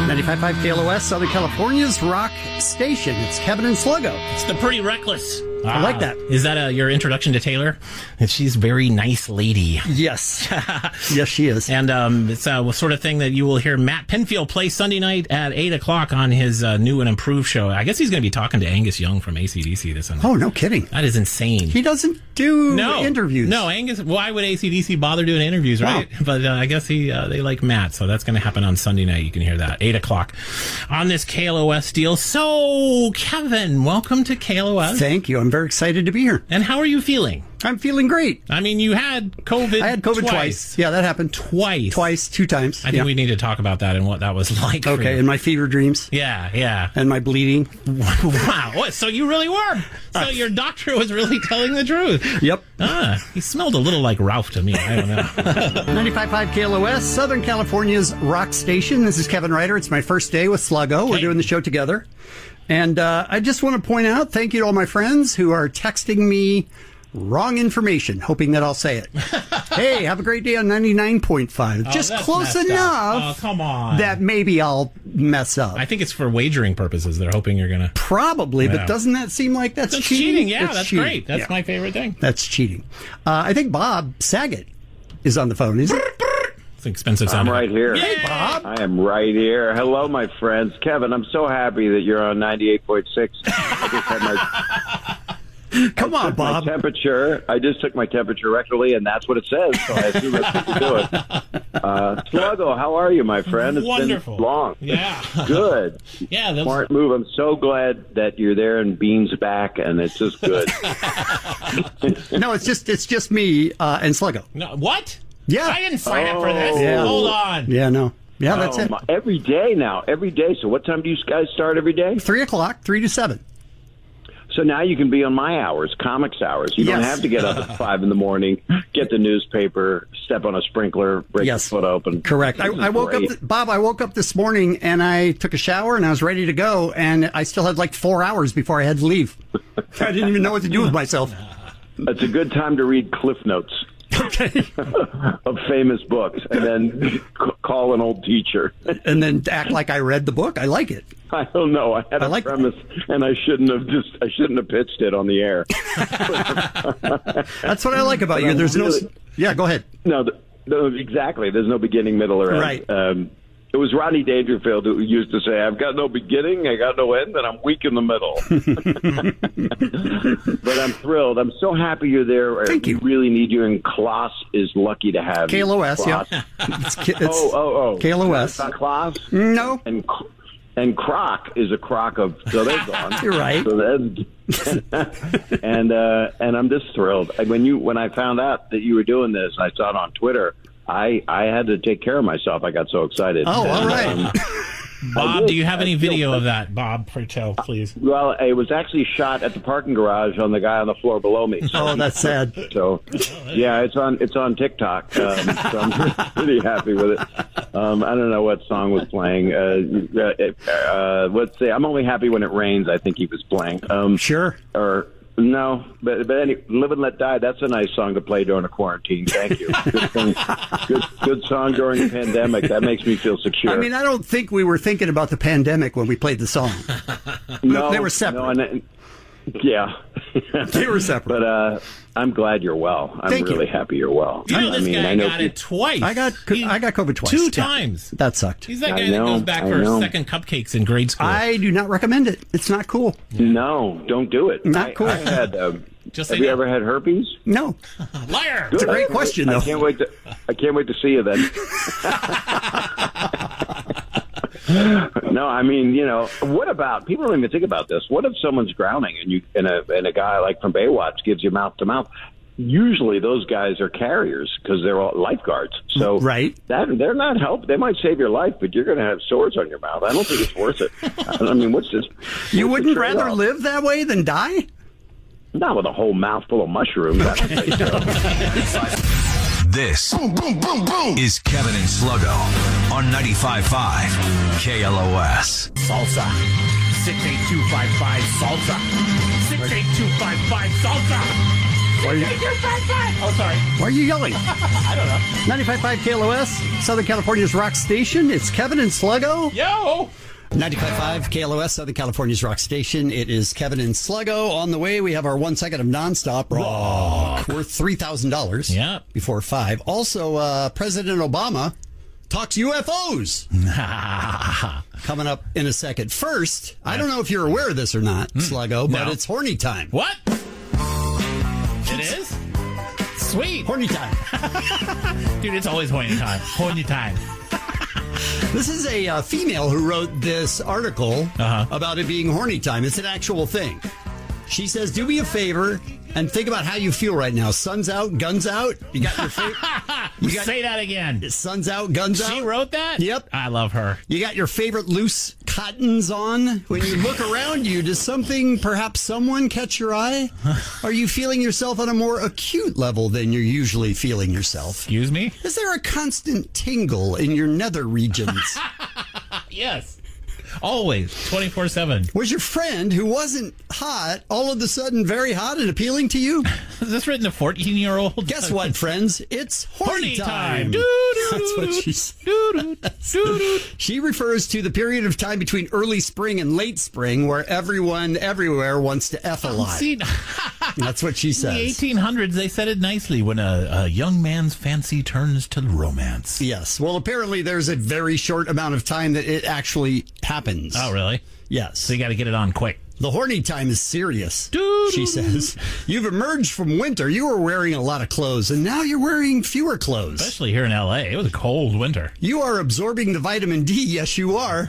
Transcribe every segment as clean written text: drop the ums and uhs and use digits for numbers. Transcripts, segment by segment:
95.5 KLOS, Southern California's rock station. It's Kevin and Sluggo. It's the Pretty Reckless. I like that. Is that your introduction to Taylor? And she's a very nice lady. Yes. Yes, she is. And it's a sort of thing that you will hear Matt Pinfield play Sunday night at 8 o'clock on his new and improved show. I guess he's going to be talking to Angus Young from AC/DC this Sunday. Oh, no kidding. That is insane. He doesn't do interviews. No, Angus, why would AC/DC bother doing interviews, right? Oh. But I guess they like Matt, so that's going to happen on Sunday night. You can hear that, 8 o'clock on this KLOS deal. So, Kevin, welcome to KLOS. Thank you. I'm very excited to be here. And how are you feeling? I'm feeling great. I mean, you had COVID. I had COVID twice. Yeah, that happened. Twice, 2 times. I think we need to talk about that and what that was like. Okay, and my fever dreams. Yeah. And my bleeding. Wow. So you really were. So your doctor was really telling the truth. Yep. He smelled a little like Ralph to me. I don't know. 95.5 KLOS, Southern California's rock station. This is Kevin Ryder. It's my first day with Sluggo. Okay. We're doing the show together. And I just want to point out, thank you to all my friends who are texting me wrong information, hoping that I'll say it. Hey, have a great day on 99.5. Just close enough. Oh, come on. That maybe I'll mess up. I think it's for wagering purposes. They're hoping you're going to. Probably, but doesn't that seem like that's cheating? Yeah, that's cheating. Great. That's my favorite thing. That's cheating. I think Bob Saget is on the phone. Is it? It's an expensive sound. I'm right here. Hey, Bob. I am right here. Hello, my friends. Kevin, I'm so happy that you're on 98.6. I just had my... Come on, Bob. I just took my temperature rectally, and that's what it says. So I assume that's what you're doing. Sluggo, how are you, my friend? It's wonderful. Been long. Yeah. Good. Yeah. That's... Smart move. I'm so glad that you're there and Bean's back, and it's just good. No, it's just me and Sluggo. No, what? Yeah. I didn't sign up for this. Yeah. Hold on. Yeah, no. Yeah, that's it. Every day now. Every day. So what time do you guys start every day? 3 o'clock, 3 to 7. So now you can be on my hours, comics hours. You don't have to get up at 5 in the morning, get the newspaper, step on a sprinkler, break your foot open. Correct. I woke up, Bob, I woke up this morning and I took a shower and I was ready to go. And I still had like 4 hours before I had to leave. I didn't even know what to do with myself. It's a good time to read Cliff Notes. Okay. Of famous books, and then call an old teacher, and then act like I read the book. I like it. I don't know. I had a premise, and I shouldn't have pitched it on the air. That's what I like about you. There's no. Yeah, go ahead. No, exactly. There's no beginning, middle, or end. Right. It was Rodney Dangerfield who used to say, "I've got no beginning, I got no end, and I'm weak in the middle." But I'm thrilled. I'm so happy you're there. Thank you. We really need you, and Klaus is lucky to have you. KLOS, yeah. It's KLOS. Not Klaus? No. And Croc is a crock of, so they're gone. You're right. So and I'm just thrilled. When I found out that you were doing this, I saw it on Twitter. I had to take care of myself. I got so excited. Oh, all right. Bob, do you have any video of that? Bob, tell, please. Well, it was actually shot at the parking garage on the guy on the floor below me. Oh, that's sad. So, yeah, it's on TikTok. So I'm pretty happy with it. I don't know what song was playing. Let's see. I'm only happy when it rains. I think he was playing. Sure. Or. No, but anyway, Live and Let Die, that's a nice song to play during a quarantine. Thank you. Good song during a pandemic. That makes me feel secure. I mean, I don't think we were thinking about the pandemic when we played the song. No. They were separate. Yeah. They were separate. But I'm glad you're well. I'm really happy you're well. You know, this guy got it twice. I got COVID twice. 2 times. That sucked. He's that guy that goes back for second cupcakes in grade school. I do not recommend it. It's not cool. No, don't do it. Not cool. I had, have you ever had herpes? No. Liar. It's a great question, though. I can't wait to see you then. No, I mean, what about, people don't even think about this. What if someone's drowning and a guy like from Baywatch gives you mouth to mouth? Usually those guys are carriers because they're all lifeguards. So right. They're not help. They might save your life, but you're going to have sores on your mouth. I don't think it's worth it. I mean, what's this? You wouldn't rather live that way than die? Not with a whole mouthful of mushrooms. This is Kevin and Sluggo on 95.5 KLOS. Salsa. 68255 Salsa. 68255 Salsa. Oh, sorry. Why are you yelling? I don't know. 95.5 KLOS, Southern California's rock station. It's Kevin and Sluggo. Yo! 95.5 KLOS, Southern California's rock station. It is Kevin and Sluggo. On the way, we have our 1 second of nonstop rock worth $3,000. Yep. Before 5. Also, President Obama talks UFOs. Coming up in a second. First, I don't know if you're aware of this or not, Sluggo, but it's horny time. What? It is? Sweet. Horny time. Dude, it's always horny time. Horny time. This is a female who wrote this article about it being horny time. It's an actual thing. She says, do me a favor and think about how you feel right now. Sun's out, guns out. You got your favorite. Say that again. Sun's out, guns out. She wrote that? Yep. I love her. You got your favorite loose cottons on. When you look around you, does something, perhaps someone, catch your eye? Are you feeling yourself on a more acute level than you're usually feeling yourself? Excuse me? Is there a constant tingle in your nether regions? Yes. Always. 24/7. Was your friend who wasn't hot all of a sudden very hot and appealing to you? Is this written to 14-year-old? Guess what, friends? It's horny time. That's what she said. She refers to the period of time between early spring and late spring where everyone everywhere wants to F a lot. See, that's what she says. In the 1800s, they said it nicely, when a young man's fancy turns to romance. Yes. Well, apparently there's a very short amount of time that it actually happens. Oh, really? Yes. So you got to get it on quick. The horny time is serious, she says. You've emerged from winter. You were wearing a lot of clothes, and now you're wearing fewer clothes. Especially here in L.A. It was a cold winter. You are absorbing the vitamin D. Yes, you are.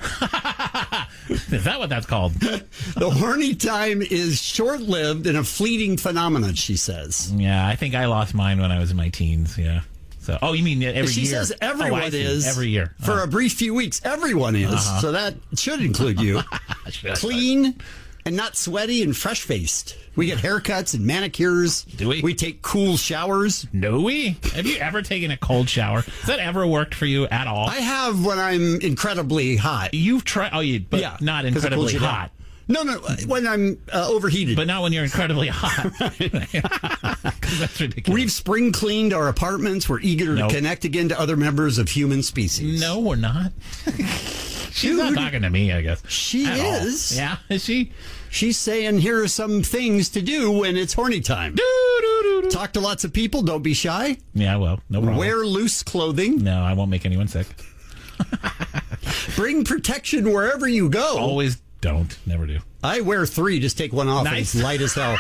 Is that what that's called? The horny time is short-lived and a fleeting phenomenon, she says. Yeah, I think I lost mine when I was in my teens, yeah. So, you mean every year? She says everyone is. Every year. For a brief few weeks, everyone is. So that should include you. Clean and not sweaty and fresh-faced. We get haircuts and manicures. Do we? We take cool showers. Do we? Have you ever taken a cold shower? Has that ever worked for you at all? I have when I'm incredibly hot. You've tried, but not incredibly hot. No, when I'm overheated. But not when you're incredibly hot. That's ridiculous. We've spring cleaned our apartments. We're eager to connect again to other members of human species. No, we're not. She's not talking to me, I guess. She is. Yeah, is she? She's saying, here are some things to do when it's horny time. Talk to lots of people. Don't be shy. Yeah, well, no problem. Wear loose clothing. No, I won't make anyone sick. Bring protection wherever you go. Always don't. Never do. I wear 3. Just take one off. Nice. And it's light as hell.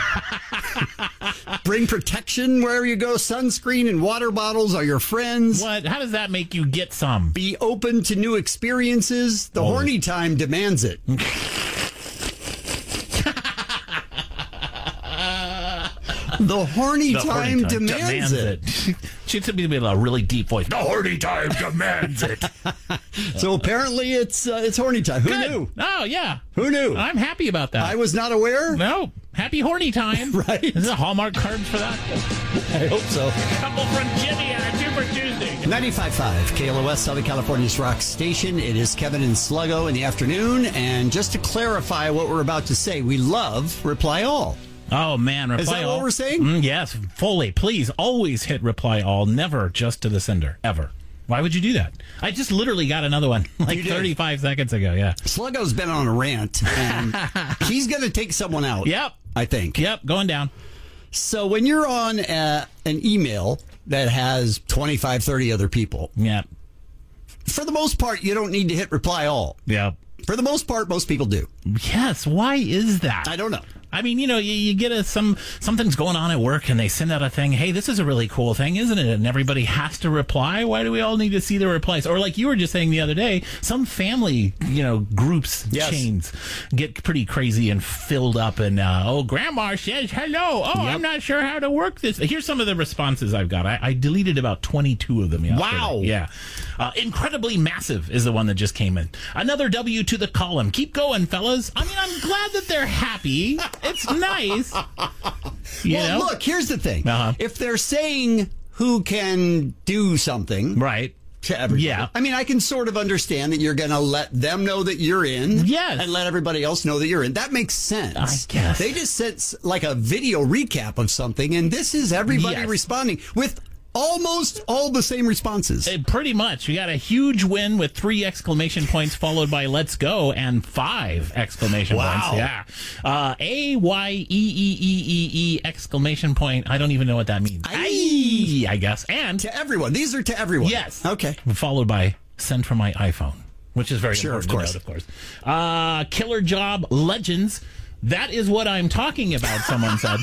Bring protection wherever you go. Sunscreen and water bottles are your friends. What? How does that make you get some? Be open to new experiences. The horny time demands it. The horny time demands it. She took me with a really deep voice. The horny time demands it. So apparently it's horny time. Who knew? Oh, yeah. Who knew? I'm happy about that. I was not aware. No. Happy horny time. Right. Is there a Hallmark card for that? I hope so. Couple from Jimmy on a Super Tuesday. 95.5 KLOS, Southern California's rock station. It is Kevin and Sluggo in the afternoon. And just to clarify what we're about to say, we love Reply All. Oh, man. Reply Is that all. what we're saying? Yes, fully. Please always hit reply all, never just to the sender, ever. Why would you do that? I just literally got another one like 35 seconds ago, yeah. Sluggo's been on a rant, and he's going to take someone out. Yep. I think. Yep, going down. So when you're on an email that has 25, 30 other people, Yep. for the most part, you don't need to hit reply all. Yep. For the most part, most people do. Yes, why is that? I don't know. I mean, you get something's going on at work and they send out a thing. Hey, this is a really cool thing, isn't it? And everybody has to reply. Why do we all need to see the replies? Or like you were just saying the other day, some family, groups, chains get pretty crazy and filled up. And, grandma says hello. Oh, yep. I'm not sure how to work this. Here's some of the responses I've got. I deleted about 22 of them yesterday. Wow. Yeah. Incredibly massive is the one that just came in. Another W to the column. Keep going, fellas. I mean, I'm glad that they're happy. It's nice. Look, here's the thing. Uh-huh. If they're saying who can do something, right, to everybody. Yeah. I mean, I can sort of understand that you're going to let them know that you're in. Yes. And let everybody else know that you're in. That makes sense. I guess. They just sent like a video recap of something, and this is everybody Yes. responding with almost all the same responses. Pretty much. We got a huge win with 3 exclamation points followed by let's go and 5 exclamation Wow. points. Yeah. AYEEEEE exclamation point. I don't even know what that means. Aye, I guess. And To everyone. These are to everyone. yes. Okay. Followed by send from my iPhone, which is very Sure, important of to note, of course. Killer Job Legends. That is what I'm talking about, someone said.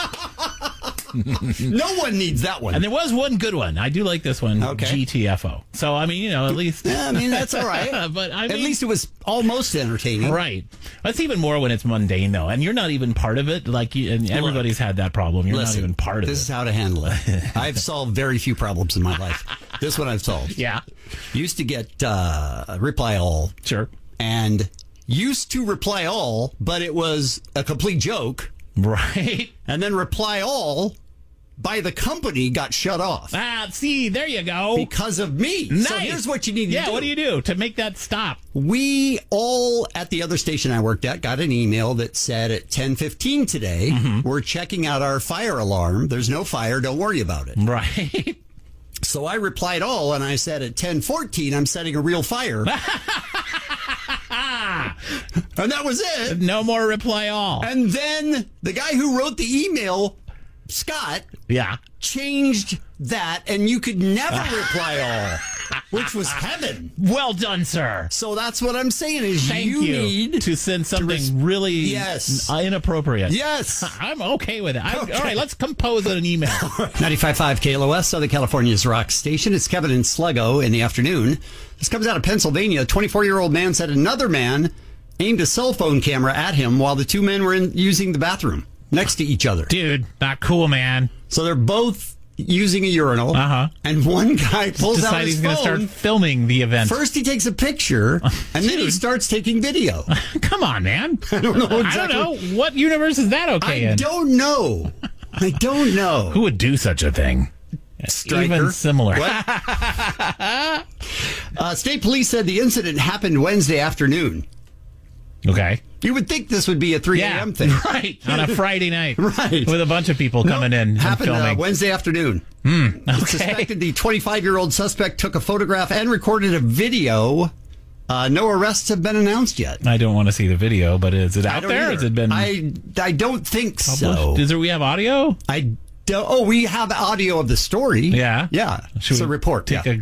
No one needs that one. And there was one good one. I do like this one. Okay. GTFO. So, I mean, at least. Yeah, I mean, that's all right. But I At mean, least it was almost entertaining. right. That's even more when it's mundane, though. And you're not even part of it. Like, and everybody's had that problem. You're Listen, not even part of this is it. how to handle it. I've solved very few problems in my life. This one I've solved. Yeah. Used to get reply all. Sure. And used to reply all, but it was a complete joke. Right. And then reply all by the company got shut off See, there you go. because of me. Nice. So here's what you need to do. Yeah, what do you do to make that stop? We all at the other station I worked at got an email that said at 10:15 today, we're checking out our fire alarm. There's no fire. Don't worry about it. Right. So I replied all, and I said at 10:14, I'm setting a real fire. And that was it. No more reply all. And then the guy who wrote the email, Scott, Yeah. changed that, and you could never reply all, which was heaven. Well done, sir. So that's what I'm saying is Thank you need to send something really Yes. inappropriate. Yes. I'm okay with it. Okay. All right, let's compose an email. 95.5 KLOS, Southern California's rock station. It's Kevin and Sluggo in the afternoon. This comes out of Pennsylvania. A 24-year-old man said another man aimed a cell phone camera at him while the two men were using the bathroom next to each other. Dude, not cool, man. So they're both using a urinal. Uh-huh. And one guy pulls out Decide his he's going to phone. start filming the event. First, he takes a picture, and then he Dude. starts taking video. Come on, man. I don't know exactly. I don't know. What universe is that okay I in? don't know. I don't know. Who would do such a thing? Stryker? Even similar. State police said the incident happened Wednesday afternoon. Okay. You would think this would be a 3 a.m. thing. Right. On a Friday night. Right. With a bunch of people coming in and happened filming. Wednesday afternoon. It's suspected the 25-year-old suspect took a photograph and recorded a video. No arrests have been announced yet. I don't want to see the video, but is it I out don't there? either. Has it been I don't think so. published? Is there, we have audio? I don't. Oh, we have audio of the story. Yeah. Yeah. Should It's a we report. take Yeah.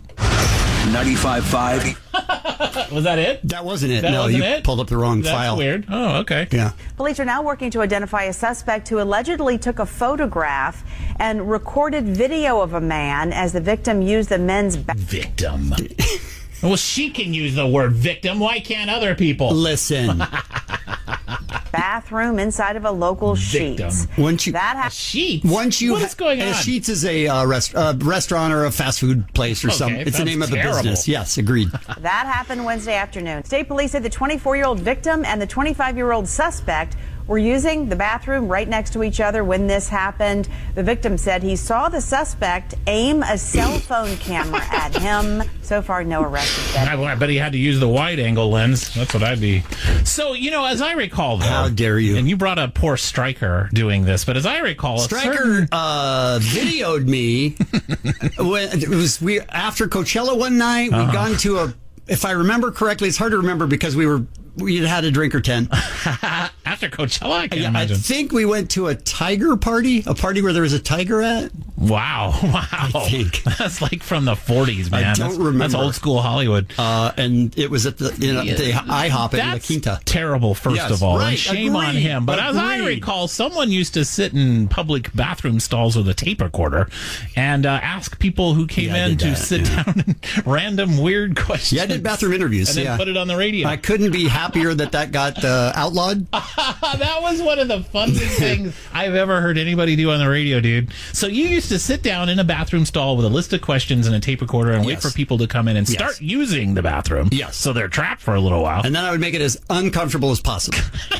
95.5. Was that it? That wasn't it. That no, wasn't you it? pulled up the wrong That's file. weird. Oh, okay. Yeah. Police are now working to identify a suspect who allegedly took a photograph and recorded video of a man as the victim used the men's Victim. Well, she can use the word victim. Why can't other people? Listen. bathroom inside of a local Victim. Sheetz. Once you- That happened. Sheets. Once you What is going on? Sheetz is a restaurant or a fast food place or Okay, something. It's the sounds name of the terrible. business. Yes, agreed. That happened Wednesday afternoon. State police said the 24-year-old victim and the 25-year-old suspect were using the bathroom right next to each other when this happened. The victim said he saw the suspect aim a cell phone camera at him. So far, no arrests have been. I bet he had to use the wide angle lens. That's what I'd be. So, as I recall, though. How dare you. And you brought up poor Stryker doing this, but as I recall, Stryker videoed me when it was after Coachella one night. We'd gone to a, if I remember correctly, it's hard to remember because we had a drink or 10. after Coachella, I can't I imagine. think we went to a tiger party, a party where there was a tiger at. Wow. I think. That's like from the 40s, man. don't That's remember. old school Hollywood. And it was at the IHOP in La That's Quinta. terrible, first Yes, of all. right, And shame on agreed, him. But as I agreed. recall, someone used to sit in public bathroom stalls with a tape recorder and ask people who came Yeah, I in did to that, sit down and random weird questions. Yeah, I did bathroom interviews. And then yeah. put it on the radio. I couldn't be happier that got outlawed. That was one of the funniest things I've ever heard anybody do on the radio, dude. So you used to sit down in a bathroom stall with a list of questions and a tape recorder and wait Yes. for people to come in and Yes. start using the bathroom. Yes. So they're trapped for a little while. And then I would make it as uncomfortable as possible.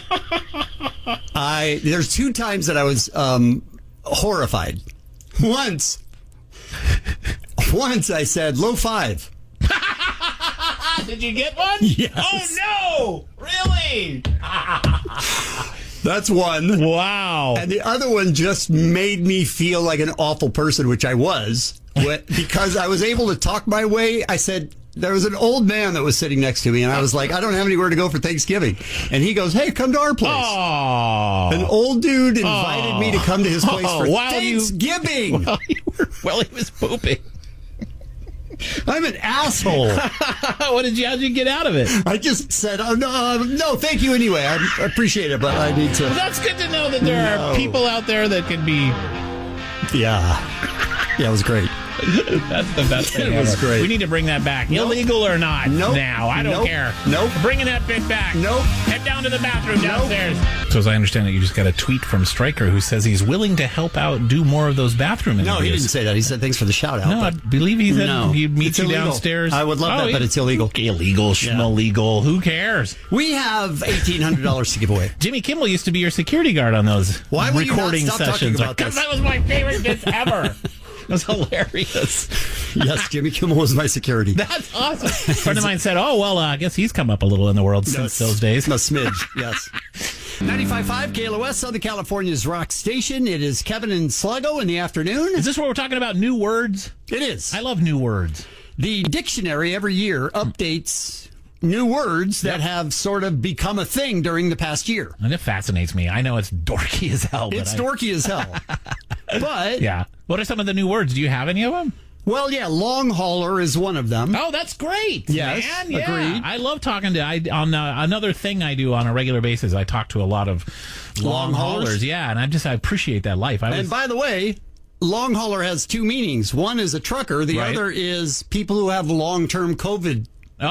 There's 2 times that I was horrified. Once once I said low five. Did you get one? Yes. Oh, no! Really? That's one. Wow. And the other one just made me feel like an awful person, which I was, because I was able to talk my way. I said, there was an old man that was sitting next to me, and I was like, I don't have anywhere to go for Thanksgiving. And he goes, hey, come to our place. Oh. An old dude invited me to come to his place for While Thanksgiving. While he was pooping. I'm an asshole. How'd you get out of it? I just said, oh, no, thank you anyway. I appreciate it, but I need to. Well, that's good to know that there are people out there that can be. Yeah, it was great. That's the best thing ever. It was great. We need to bring that back. Nope. Illegal or not. Nope. Now. I don't care. Nope. Bringing that bit back. Nope. Head down to the bathroom downstairs. So as I understand it, you just got a tweet from Stryker who says he's willing to help out do more of those bathroom interviews. No, he didn't say that. He said thanks for the shout out. No, I believe he said he'd meet you illegal. downstairs. I would love that, but it's illegal. Illegal, schmillegal. Who cares? We have $1,800 to give away. Jimmy Kimmel used to be your security guard on those Why would recording you not stop sessions. Talking about Because this? that was my favorite bits ever. It was hilarious. Yes, Jimmy Kimmel was my security. That's awesome. A friend of mine said, I guess he's come up a little in the world since those days. A smidge, yes. 95.5 KLOS, Southern California's rock station. It is Kevin and Sluggo in the afternoon. Is this where we're talking about new words? It is. I love new words. The dictionary every year updates new words that have sort of become a thing during the past year. And it fascinates me. I know it's dorky as hell. It's dorky as hell. But yeah. What are some of the new words? Do you have any of them? Well, yeah, long hauler is one of them. Oh, that's great. Yes, man. Yeah. agreed. I love talking to, another thing I do on a regular basis, I talk to a lot of long haulers. Yeah, and I appreciate that life. And by the way, long hauler has two meanings. One is a trucker. The other is people who have long-term COVID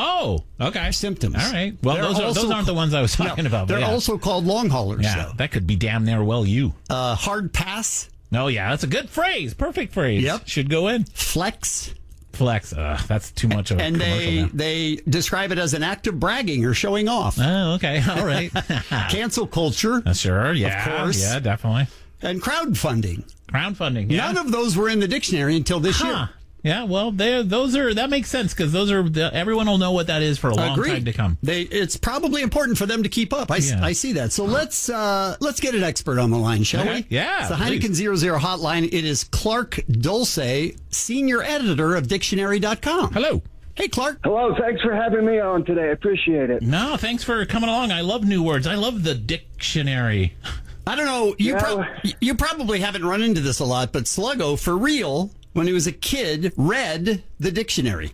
symptoms. All right. Well, those aren't the ones I was talking about. They're also called long haulers. Yeah, that could be damn near well you. Hard pass. Oh, yeah, that's a good phrase. Perfect phrase. Yep. Should go in. Flex. That's too much of a and commercial. they describe it as an act of bragging or showing off. Oh, okay. All right. Cancel culture. Sure. Yeah. Of course. Yeah, definitely. And crowdfunding. Crowdfunding. Yeah. None of those were in the dictionary until this year. Yeah, well, that makes sense because everyone will know what that is for a long time to come. It's probably important for them to keep up. I see that. So let's get an expert on the line, shall we? Yeah, it's the Heineken 00 hotline. It is Clark Dulce, senior editor of Dictionary.com. Hello. Hey, Clark. Hello. Thanks for having me on today. I appreciate it. No, thanks for coming along. I love new words. I love the dictionary. I don't know. You probably haven't run into this a lot, but Sluggo, for real, when he was a kid, read the dictionary.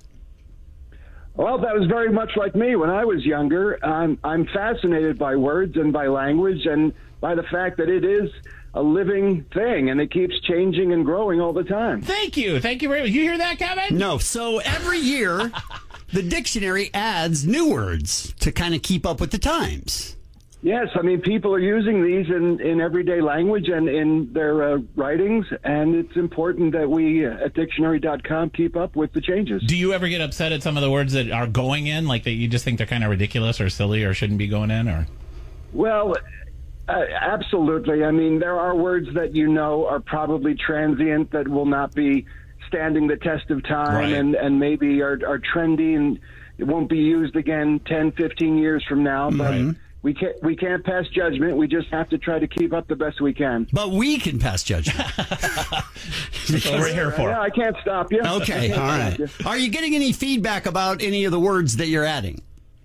Well, that was very much like me when I was younger. I'm fascinated by words and by language and by the fact that it is a living thing and it keeps changing and growing all the time. Thank you. Thank you very much. You hear that, Kevin? No. So every year, the dictionary adds new words to kind of keep up with the times. Yes, I mean, people are using these in everyday language and in their writings, and it's important that we at Dictionary.com keep up with the changes. Do you ever get upset at some of the words that are going in, like that you just think they're kind of ridiculous or silly or shouldn't be going in? Or Well, absolutely. I mean, there are words that are probably transient, that will not be standing the test of time, and maybe are trendy and it won't be used again 10, 15 years from now, but... We can't pass judgment. We just have to try to keep up the best we can. But we can pass judgment. That's what we're here for. Yeah, I can't stop you. Okay, all right. Are you getting any feedback about any of the words that you're adding?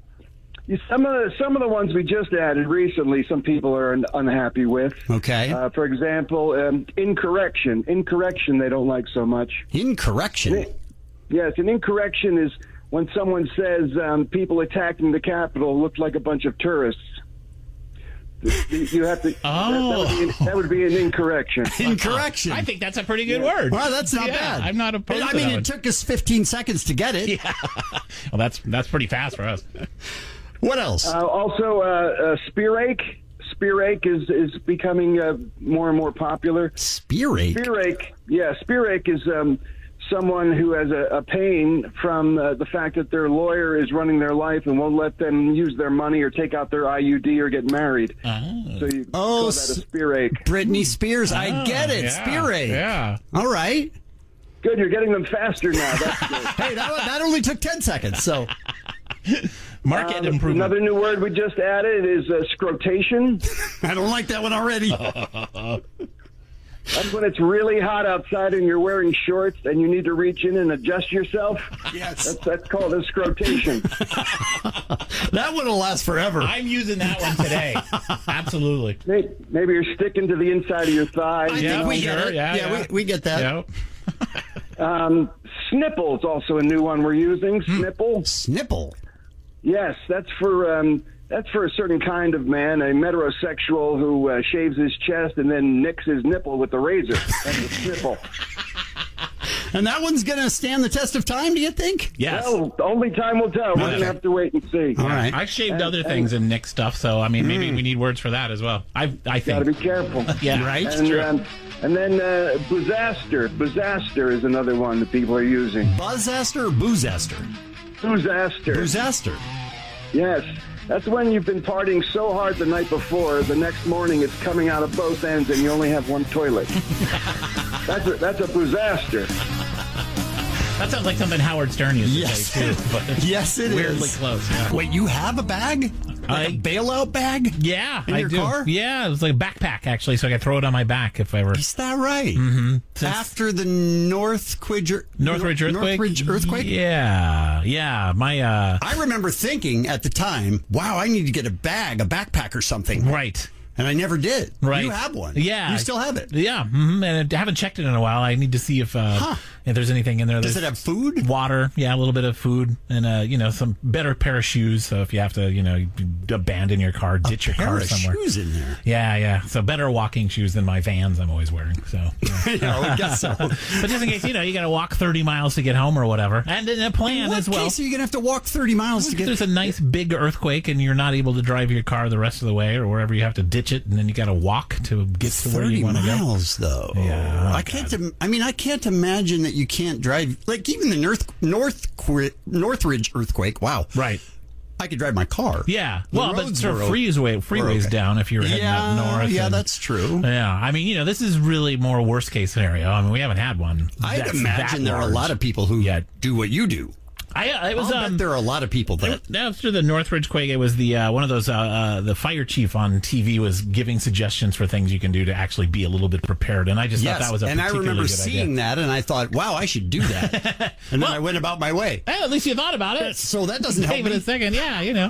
Some of the ones we just added recently, some people are unhappy with. Okay. For example, incorrection. Incorrection they don't like so much. Incorrection? Yes, an incorrection is when someone says people attacking the Capitol looked like a bunch of tourists. You have to. That would be an incorrection. Incorrection. I think that's a pretty good word. Well, that's not bad. I'm not opposed to that. I mean, it took us 15 seconds to get it. Yeah. Well, that's pretty fast for us. What else? Also, spear-ache. Spear-ache is becoming more and more popular. Spear-ache? Spear-ache is someone who has a pain from the fact that their lawyer is running their life and won't let them use their money or take out their IUD or get married. So you call that a spear-ache. Britney Spears. I get it. Yeah, Spear-ache. Yeah. All right. Good, you're getting them faster now. That's good. Hey, that only took 10 seconds, so... Market improvement. Another new word we just added is scrotation. I don't like that one already. That's when it's really hot outside and you're wearing shorts and you need to reach in and adjust yourself. Yes. That's called a scrotation. That one will last forever. I'm using that one today. Absolutely. Maybe you're sticking to the inside of your thigh. I think we get it. Yeah, we get that. Yep. Snipple is also a new one we're using. Snipple. Snipple. Yes, that's for a certain kind of man, a metrosexual who shaves his chest and then nicks his nipple with the razor. That's a snipple. And that one's going to stand the test of time, do you think? Yes. Well, only time will tell. We're going to have to wait and see. All right. I've shaved other things and nick stuff, so I mean, maybe we need words for that as well. I think. Got to be careful. Yeah, right. And, and then boozaster. Boozaster is another one that people are using. Buzzaster or boozaster? Boozaster. Boozaster. Yes. That's when you've been partying so hard the night before, the next morning it's coming out of both ends and you only have one toilet. That's a boozaster. That sounds like something Howard Stern used to say, too. But it's Yes, it weirdly is. close. Yeah. Wait, you have a bag? Like a bailout bag? Yeah, In I your do. car? Yeah, it was like a backpack, actually, so I could throw it on my back if I were... Is that right? Mm-hmm. After the Northridge earthquake? Northridge earthquake? Yeah. I remember thinking at the time, wow, I need to get a backpack or something. Right. And I never did. Right. You have one. Yeah. You still have it. Yeah. Mm-hmm. And I haven't checked it in a while. I need to see if there's anything in there. Does it have food? Water. Yeah, a little bit of food. And, some better pair of shoes. So if you have to, abandon your car, ditch your car somewhere. Pair of shoes in there. Yeah. So better walking shoes than my Vans I'm always wearing. So, Yeah, I guess so. But just in case, you got to walk 30 miles to get home or whatever. And in a plan as well. What case are you going to have to walk 30 miles to get... There's a nice big earthquake and you're not able to drive your car the rest of the way or wherever you have to ditch it and then you got to walk to get to where you want to go. 30 miles, though. Yeah. I can't imagine that you can't drive... Like, even the Northridge earthquake, wow. Right. I could drive my car. Yeah. The Well, but roads sort were of freeways okay. down if you're heading up north. Yeah, and- that's true. Yeah. I mean, this is really more worst case scenario. I mean, we haven't had one. I'd that's imagine that there are a large. lot of people who do what you do. It was I'll bet there are a lot of people that... After the Northridge quake, it was the one of those the fire chief on TV was giving suggestions for things you can do to actually be a little bit prepared, and I just thought that was a and I particularly remember good seeing idea. that, and I thought, wow, I should do that. And then I went about my way. Hey, at least you thought about it. So that doesn't help Gave it me. a second, yeah,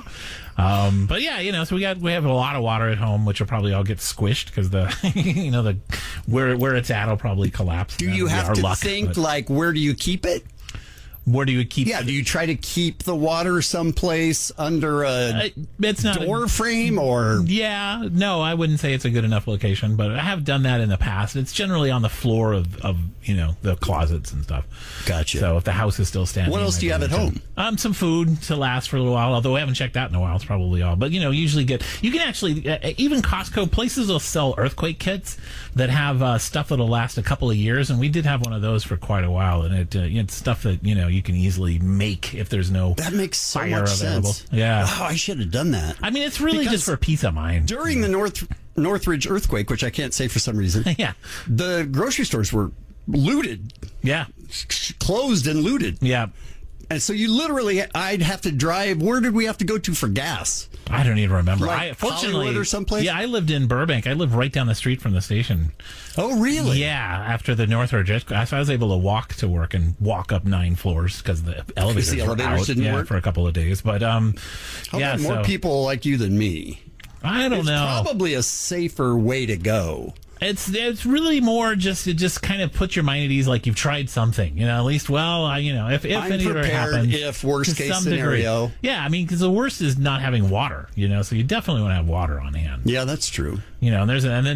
but yeah, so we have a lot of water at home, which will probably all get squished because the the where it's at will probably collapse. Do you have to think, like, where do you keep it? Where do you keep? Yeah, do you try to keep the water someplace under a it's not door frame or? Yeah, no, I wouldn't say it's a good enough location, but I have done that in the past. It's generally on the floor of the closets and stuff. Gotcha. So if the house is still standing. What else do you have at home? Some food to last for a little while, although I haven't checked that in a while. It's probably all. But, usually you can actually, even Costco, places will sell earthquake kits that have stuff that'll last a couple of years. And we did have one of those for quite a while. And it's stuff that, you can easily make if there's no That makes so fire much available. sense. Yeah. Wow, I should have done that. I mean, it's really Because just for peace of mind. During the Northridge earthquake, which I can't say for some reason, Yeah. the grocery stores were looted, Yeah. closed and looted. Yeah. And so I'd have to drive. Where did we have to go to for gas? I don't even remember. Like Fortunately, Hollywood or someplace? Yeah, I lived in Burbank. I lived right down the street from the station. Oh, really? Yeah, after the Northridge, I was able to walk to work and walk up 9 floors because the elevators were out didn't work? for a couple of days. But How yeah, about more people like you than me? I don't It's know. probably a safer way to go. It's really more just to just kind of put your mind at ease, like you've tried something. At least, if I'm any of it prepared happens, if worst to case some degree. scenario. Yeah, I mean, because the worst is not having water. So you definitely want to have water on hand. Yeah, that's true. And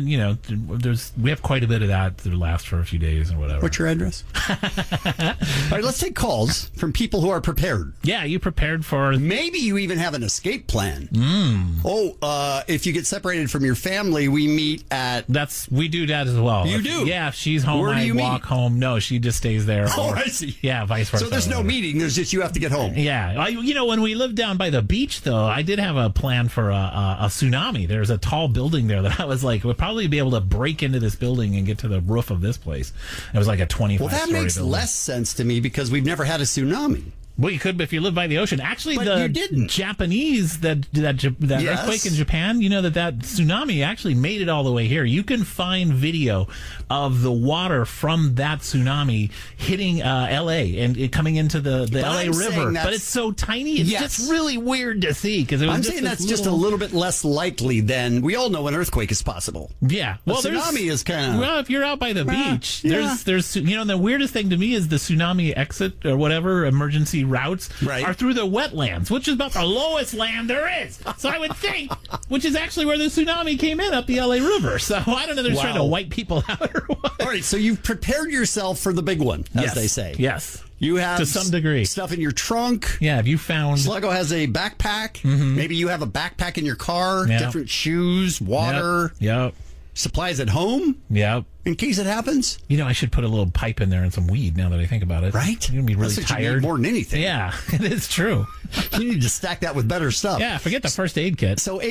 we have quite a bit of that that lasts for a few days or whatever. What's your address? All right, let's take calls from people who are prepared. Yeah, you prepared for... Maybe you even have an escape plan. If you get separated from your family, we meet at... That's We do that as well. You do? Yeah, if she's home, Where do I you walk meet? home. No, she just stays there. Oh, I see. Yeah, vice versa. So there's no meeting. There's just you have to get home. Yeah. When we lived down by the beach, though, I did have a plan for a tsunami. There's a tall building there that I was like, we'll probably be able to break into this building and get to the roof of this place. It was like a 25-story Well, that makes building. less sense to me because we've never had a tsunami. Well, you could if you live by the ocean. Actually, But the you didn't. Japanese, that Yes. earthquake in Japan, that tsunami actually made it all the way here. You can find video of the water from that tsunami hitting L.A. and it coming into the L.A. I'm River. saying that's- But it's so tiny, it's Yes. just really weird to see. Because I'm saying that's just a little bit less likely than we all know an earthquake is possible. Yeah. Well, tsunami is kind of... Well, if you're out by the beach, yeah. there's the weirdest thing to me is the tsunami exit or whatever emergency routes Right. are through the wetlands, which is about the lowest land there is. So I would think, which is actually where the tsunami came in up the LA River. So I don't know, they're trying to wipe people out or what. All right, so you've prepared yourself for the big one, as Yes. they say. Yes. You have To some degree. stuff in your trunk. Yeah. Have you found? Sluggo has a backpack. Maybe you have a backpack in your car. Yeah. Different shoes, water, Yep. supplies at home Yep. in case it happens. I should put a little pipe in there and some weed now that I think about it. Right? You're going to be really That's what you tired. need more than anything. Yeah, it is true. You need to stack that with better stuff. Yeah, forget the first aid kit. So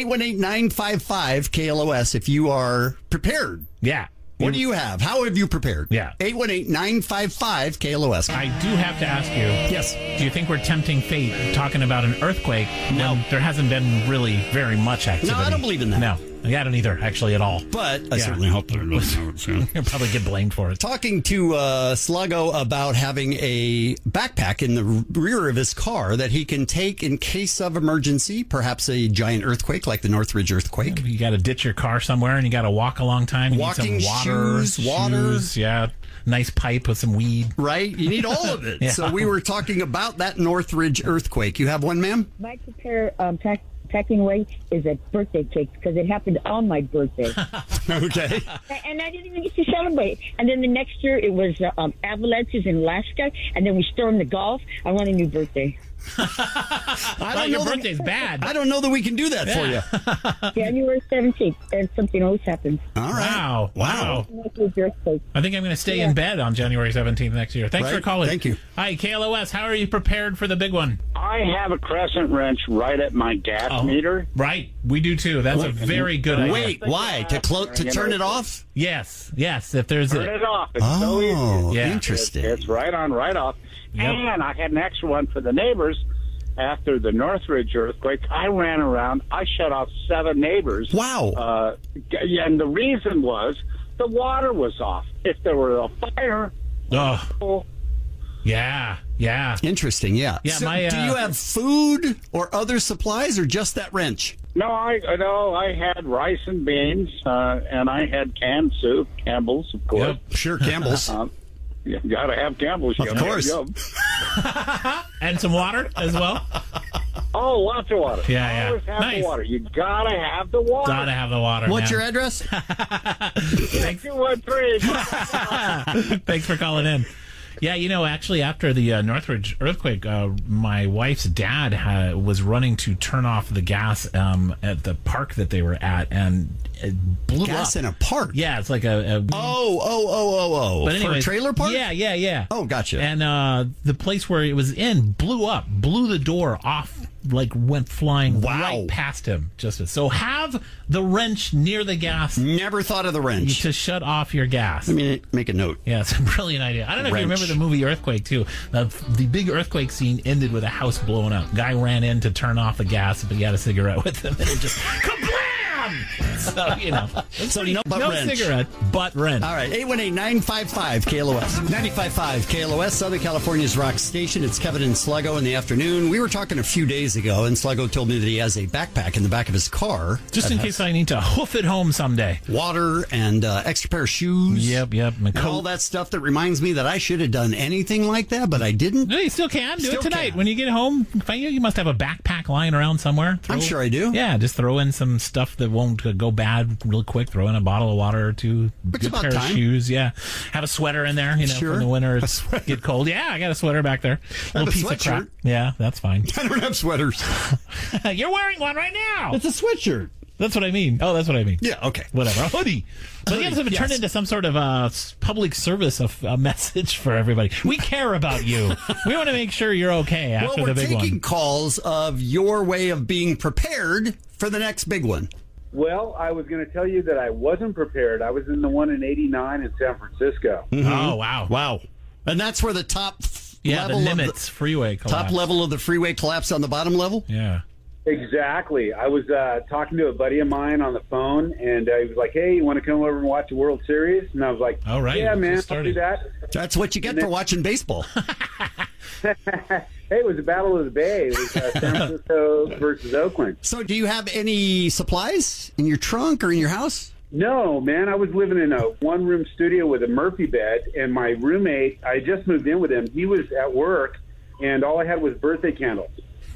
818-955-KLOS if you are prepared. Yeah. What do you have? How have you prepared? Yeah. 818-955-KLOS. I do have to ask you. Yes. Do you think we're tempting fate talking about an earthquake when there hasn't been really very much activity? No, I don't believe in that. No, I don't either, actually, at all. But I Yeah. certainly hope there is. You'll probably get blamed for it. Talking to Sluggo about having a backpack in the rear of his car that he can take in case of emergency, perhaps a giant earthquake like the Northridge earthquake. You got to ditch your car somewhere and you got to walk a long time. You Walking, need some water. shoes, Yeah. Nice pipe with some weed. Right? You need all of it. Yeah. So we were talking about that Northridge earthquake. You have one, ma'am? My prepare packing away is a birthday cake because it happened on my birthday, Okay. and I didn't even get to celebrate. And then the next year it was avalanches in Alaska, and then we stormed the Gulf. I want a new birthday. I don't Your know that- birthday's bad. I don't know that we can do that for you. January 17th, and something always happens. All right. Wow. With birthday. I think I'm going to stay in bed on January 17th next year. Thanks Right. for calling. Thank you. Hi, KLOS. How are you prepared for the big one? I have a crescent wrench right at my gas meter. Right. We do too. That's a very good idea. Wait, why? To turn it off? Yes. If there's Turn it off. It's so easy. Oh, Yeah. interesting. It's right on, right off. Yep. And I had an extra one for the neighbors. After the Northridge earthquake, I ran around. I shut off 7 neighbors. Wow. And the reason was the water was off. If there were a fire, Oh, yeah. Interesting, yeah. Yeah, So my, do you have food or other supplies or just that wrench? no, I had rice and beans, and I had canned soup, Campbell's, of course. Yep. Sure, Campbell's. You got to have Campbell's. You Of gotta course. have Yum. And some water as well. Oh, lots of water. Yeah. Always have Nice. the water. You gotta have the water. Gotta have the water. What's man. your address? 213. Thanks for calling in. Yeah, actually, after the Northridge earthquake, my wife's dad was running to turn off the gas at the park that they were at, and it blew Gas up. in a park. Yeah, it's like a Oh. But anyways, For a trailer park? Yeah. Oh, gotcha. And the place where it was in blew the door off, like went flying Wow. right past him. So have the wrench near the gas Never thought of the wrench. to shut off your gas. Let me make a note. Yeah, it's a brilliant idea. I don't know if you Wrench. remember the movie Earthquake, too. The big earthquake scene ended with a house blowing up. Guy ran in to turn off the gas, but he had a cigarette with him, and it just kablam! So, So no wrench. cigarette, but wrench. All right, 818-955-KLOS. 95.5 KLOS, Southern California's rock station. It's Kevin and Sluggo in the afternoon. We were talking a few days ago, and Sluggo told me that he has a backpack in the back of his car. Just in case I need to hoof it home someday. Water and extra pair of shoes. Yep. My And all coat. that stuff that reminds me that I should have done anything like that, but I didn't. No, you still can. Do Still it tonight. can. When you get home, you must have a backpack lying around somewhere. I'm sure I do. Yeah, just throw in some stuff that won't go bad real quick. Throw in a bottle of water or two. It's Good about pair time. of shoes. Yeah. Have a sweater in there, Sure. when the winter A sweater. get cold. Yeah, I got a sweater back there. have a Little piece of crap. sweatshirt. Yeah, that's fine. I don't have sweaters. You're wearing one right now. It's a sweatshirt. That's what I mean. Oh, that's what I mean. Yeah, okay. Whatever. A hoodie. But yeah, it turned into some sort of public service of a message for everybody. We care about you. We want to make sure you're okay after the big one. We're taking calls of your way of being prepared for the next big one. Well, I was going to tell you that I wasn't prepared. I was in the one in '89 in San Francisco. Mm-hmm. Oh, wow. Wow. And that's where the top level the Nimitz freeway collapse. Top level of the freeway collapsed on the bottom level? Yeah. Exactly. I was talking to a buddy of mine on the phone, and he was like, "Hey, you want to come over and watch the World Series?" And I was like, "All right, yeah, man, I'll do that." That's what you get for watching baseball. Hey, it was the Battle of the Bay. It was San Francisco versus Oakland. So do you have any supplies in your trunk or in your house? No, man. I was living in a one-room studio with a Murphy bed, and my roommate, I just moved in with him. He was at work, and all I had was birthday candles.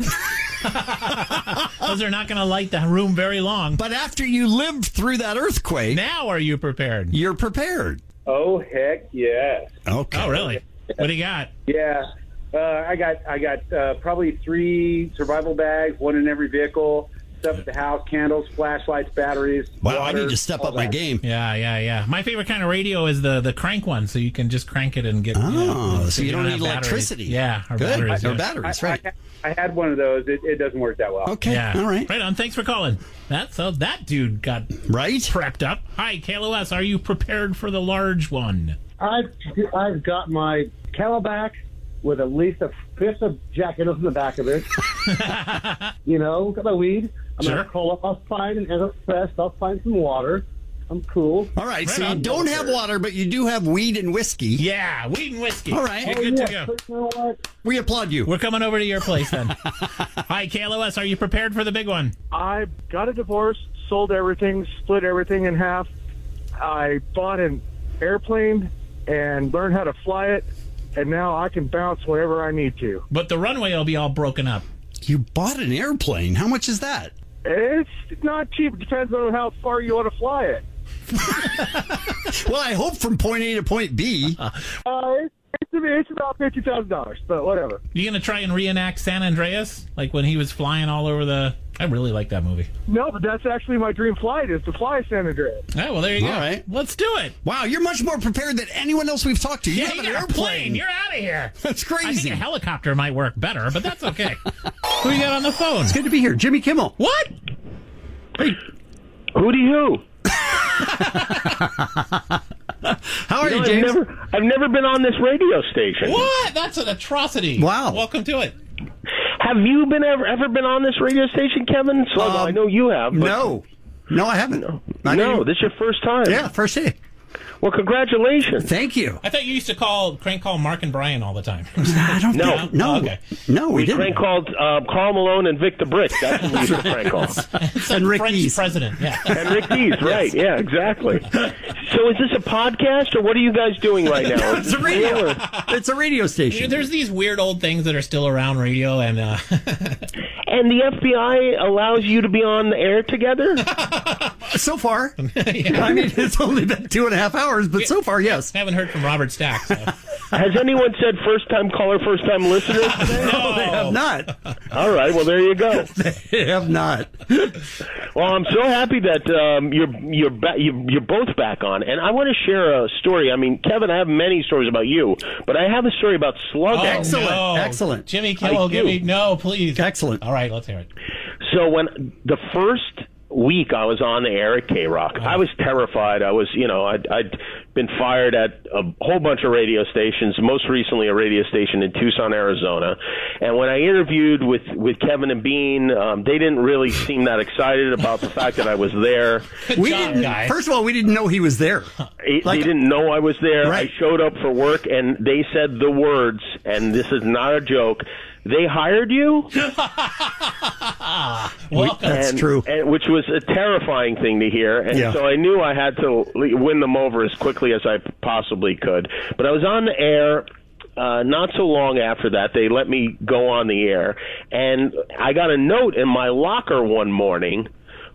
Those are not going to light the room very long. But after you lived through that earthquake... Now are you prepared? You're prepared. Oh, heck yes. Okay. Oh, really? What do you got? Yeah. I got probably 3 survival bags, 1 in every vehicle, stuff at the house, candles, flashlights, batteries, Wow, water, I need to step up my game. Yeah. My favorite kind of radio is the crank one, so you can just crank it and get... so you don't need have electricity. Batteries. Yeah, or good. batteries. Or batteries, right. I had one of those. It doesn't work that well. Okay, Yeah. all right. Right on. Thanks for calling. That dude got prepped up. Hi, KLOS. Are you prepared for the large one? I've got my Camelback with at least a fifth of Jack Daniels in the back of it. Got my weed. I'm going to call up. I'll find an Edit Fest. I'll find some water. I'm cool. All right, so you don't have water, but you do have weed and whiskey. Yeah, weed and whiskey. All right. You're good to go. You know what? We applaud you. We're coming over to your place then. Hi, KLOS. Are you prepared for the big one? I got a divorce, sold everything, split everything in half. I bought an airplane and learned how to fly it, and now I can bounce wherever I need to. But the runway will be all broken up. You bought an airplane. How much is that? It's not cheap. It depends on how far you want to fly it. Well, I hope from point A to point B. It's about $50,000, but whatever. You going to try and reenact San Andreas? Like when he was flying all over the... I really like that movie. No, but that's actually my dream flight, is to fly San Andreas. Oh, well, there you go. All right. Let's do it. Wow, you're much more prepared than anyone else we've talked to. You have an got a airplane. plane. You're out of here. That's I crazy. think a helicopter might work better, but that's okay. Who you got on the phone? It's good to be here. Jimmy Kimmel. What? Hey. Hooty hoo. How are you, James? I've never been on this radio station. What? That's an atrocity. Wow. Welcome to it. Have you ever been on this radio station, Kevin? I know you have. But No, I haven't. No, this is your first time. Yeah, first day. Well, congratulations. Thank you. I thought you used to crank call Mark and Brian all the time. I don't know. No. Oh, okay. No, we didn't. Crank called Carl Malone and Vic the Brick. That's what we used to crank call. And Rick French Dees. president, yeah. And Rick Dees, right. Yeah, exactly. So is this a podcast, or what are you guys doing right now? It's a radio. It's a radio station. There's these weird old things that are still around radio, and and the FBI allows you to be on the air together? So far. I mean, it's only been 2.5 hours, but so far, yes. I haven't heard from Robert Stack. So. Has anyone said first-time caller, first-time listener today? No, they have not. All right, well, there you go. They have not. Well, I'm so happy that you're both back on, and I want to share a story. I mean, Kevin, I have many stories about you, but I have a story about Sluggo. Excellent. No. Excellent. Jimmy Kimmel, give me... No, please. Excellent. All right, let's hear it. So when the first week I was on the air at K-Rock, I was terrified. I was, I'd been fired at a whole bunch of radio stations, most recently a radio station in Tucson, Arizona. And when I interviewed with Kevin and Bean, they didn't really seem that excited about the fact that I was there. First of all, we didn't know he was there. They didn't know I was there. Right. I showed up for work, and they said the words, and this is not a joke, they hired you? That's true. And, which was a terrifying thing to hear. And so I knew I had to win them over as quickly as I possibly could. But I was on the air. Not so long after that, they let me go on the air. And I got a note in my locker one morning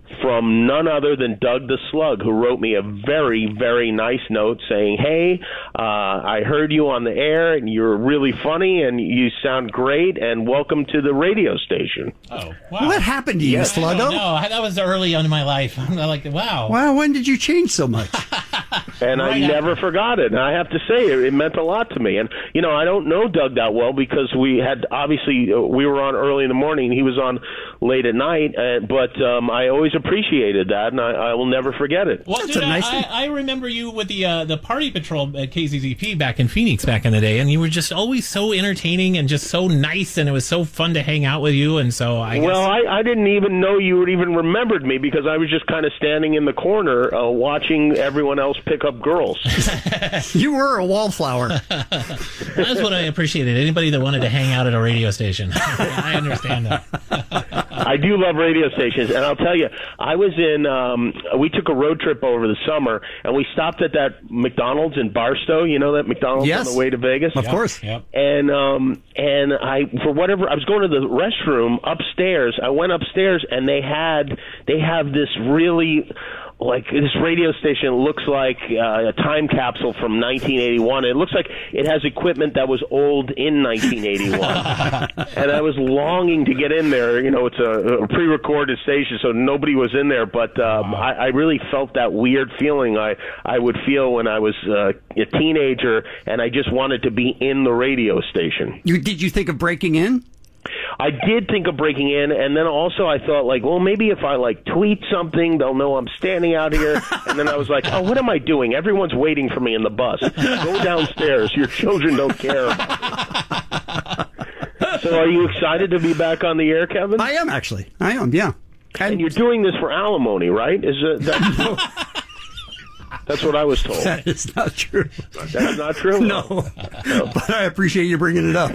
from none other than Doug the Slug, who wrote me a very, very nice note saying, hey, I heard you on the air, and you're really funny, and you sound great, and welcome to the radio station. Oh, wow. What happened to you, Sluggo? No, that was early on in my life. I'm like, wow. Wow, when did you change so much? And I never forgot it. And I have to say, it meant a lot to me. And, you know, I don't know Doug that well because we had, obviously, we were on early in the morning. He was on late at night. But I always appreciated that, and I will never forget it. Well, dude, I remember you with the Party Patrol at KZZP back in Phoenix back in the day, and you were just always so entertaining and just so nice, and it was so fun to hang out with you. And so I guess... Well, I didn't even know you had even remembered me because I was just kind of standing in the corner watching everyone else pick up girls. You were a wallflower. That's what I appreciated. Anybody that wanted to hang out at a radio station. I understand that. I do love radio stations, and I'll tell you, I was in, we took a road trip over the summer, and we stopped at that McDonald's in Barstow. You know that McDonald's on the way to Vegas? Of course. Yep. And I, for whatever, I was going to the restroom upstairs. I went upstairs, and they have this really... Like, this radio station looks like a time capsule from 1981. It looks like it has equipment that was old in 1981. And I was longing to get in there. You know, it's a pre-recorded station, so nobody was in there. But I really felt that weird feeling I would feel when I was a teenager, and I just wanted to be in the radio station. Did you think of breaking in? I did think of breaking in, and then also I thought, like, well, maybe if I, like, tweet something, they'll know I'm standing out here. And then I was like, oh, what am I doing? Everyone's waiting for me in the bus. Go downstairs. Your children don't care. So are you excited to be back on the air, Kevin? I am, actually. I am, yeah. And you're doing this for alimony, right? That's what I was told. That is not true. That's not true? No. But I appreciate you bringing it up.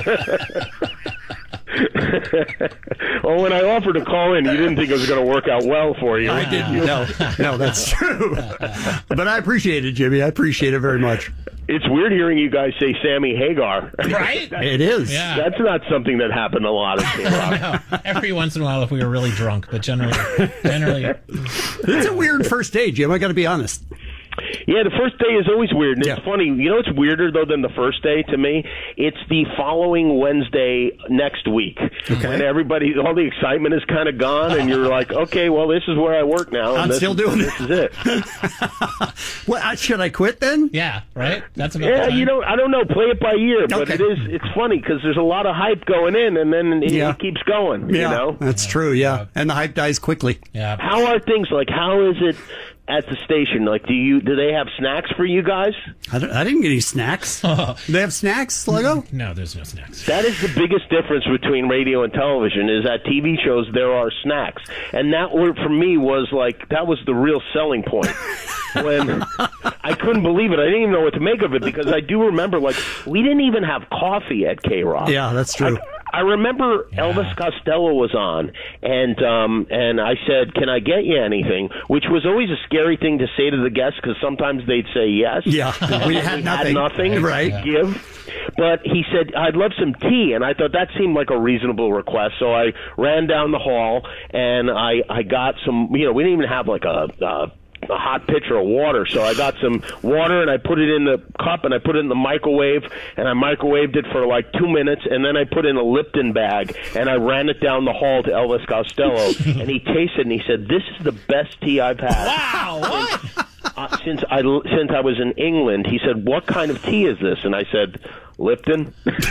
Well, when I offered to call in, you didn't think it was going to work out well for you. I didn't. No, that's true. But I appreciate it, Jimmy. I appreciate it very much. It's weird hearing you guys say Sammy Hagar. Right? It is. Yeah. That's not something that happened a lot of No, every once in a while if we were really drunk, but generally. It's a weird first day, Jim. I got to be honest. Yeah, the first day is always weird. And it's funny. You know what's weirder, though, than the first day to me? It's the following Wednesday next week. Okay. When all the excitement is kind of gone, and you're like, okay, well, this is where I work now. I'm still doing this. This is it. Well, should I quit then? Yeah, right? That's about I don't know. Play it by ear. But it's funny because there's a lot of hype going in, and then it keeps going. Yeah, you know? That's true, yeah. And the hype dies quickly. Yeah. How are things? Like, how is it at the station? Like, do they have snacks for you guys? I didn't get any snacks. Do they have snacks, Sluggo? No, there's no snacks. That is the biggest difference between radio and television, is that TV shows there are snacks. And that, for me, was like, that was the real selling point. When I couldn't believe it. I didn't even know what to make of it, because I do remember, like, we didn't even have coffee at K-Rock. Yeah, that's true. I remember Elvis Costello was on, and I said, can I get you anything? Which was always a scary thing to say to the guests, because sometimes they'd say yes. Yeah, we had nothing. Right. To give. But he said, I'd love some tea, and I thought that seemed like a reasonable request. So I ran down the hall, and I got some, we didn't even have like a hot pitcher of water, so I got some water and I put it in the cup and I put it in the microwave, and I microwaved it for like 2 minutes, and then I put in a Lipton bag and I ran it down the hall to Elvis Costello, and he tasted and he said, this is the best tea I've had. Wow, what? Since I was in England. He said, what kind of tea is this? And I said, Lipton.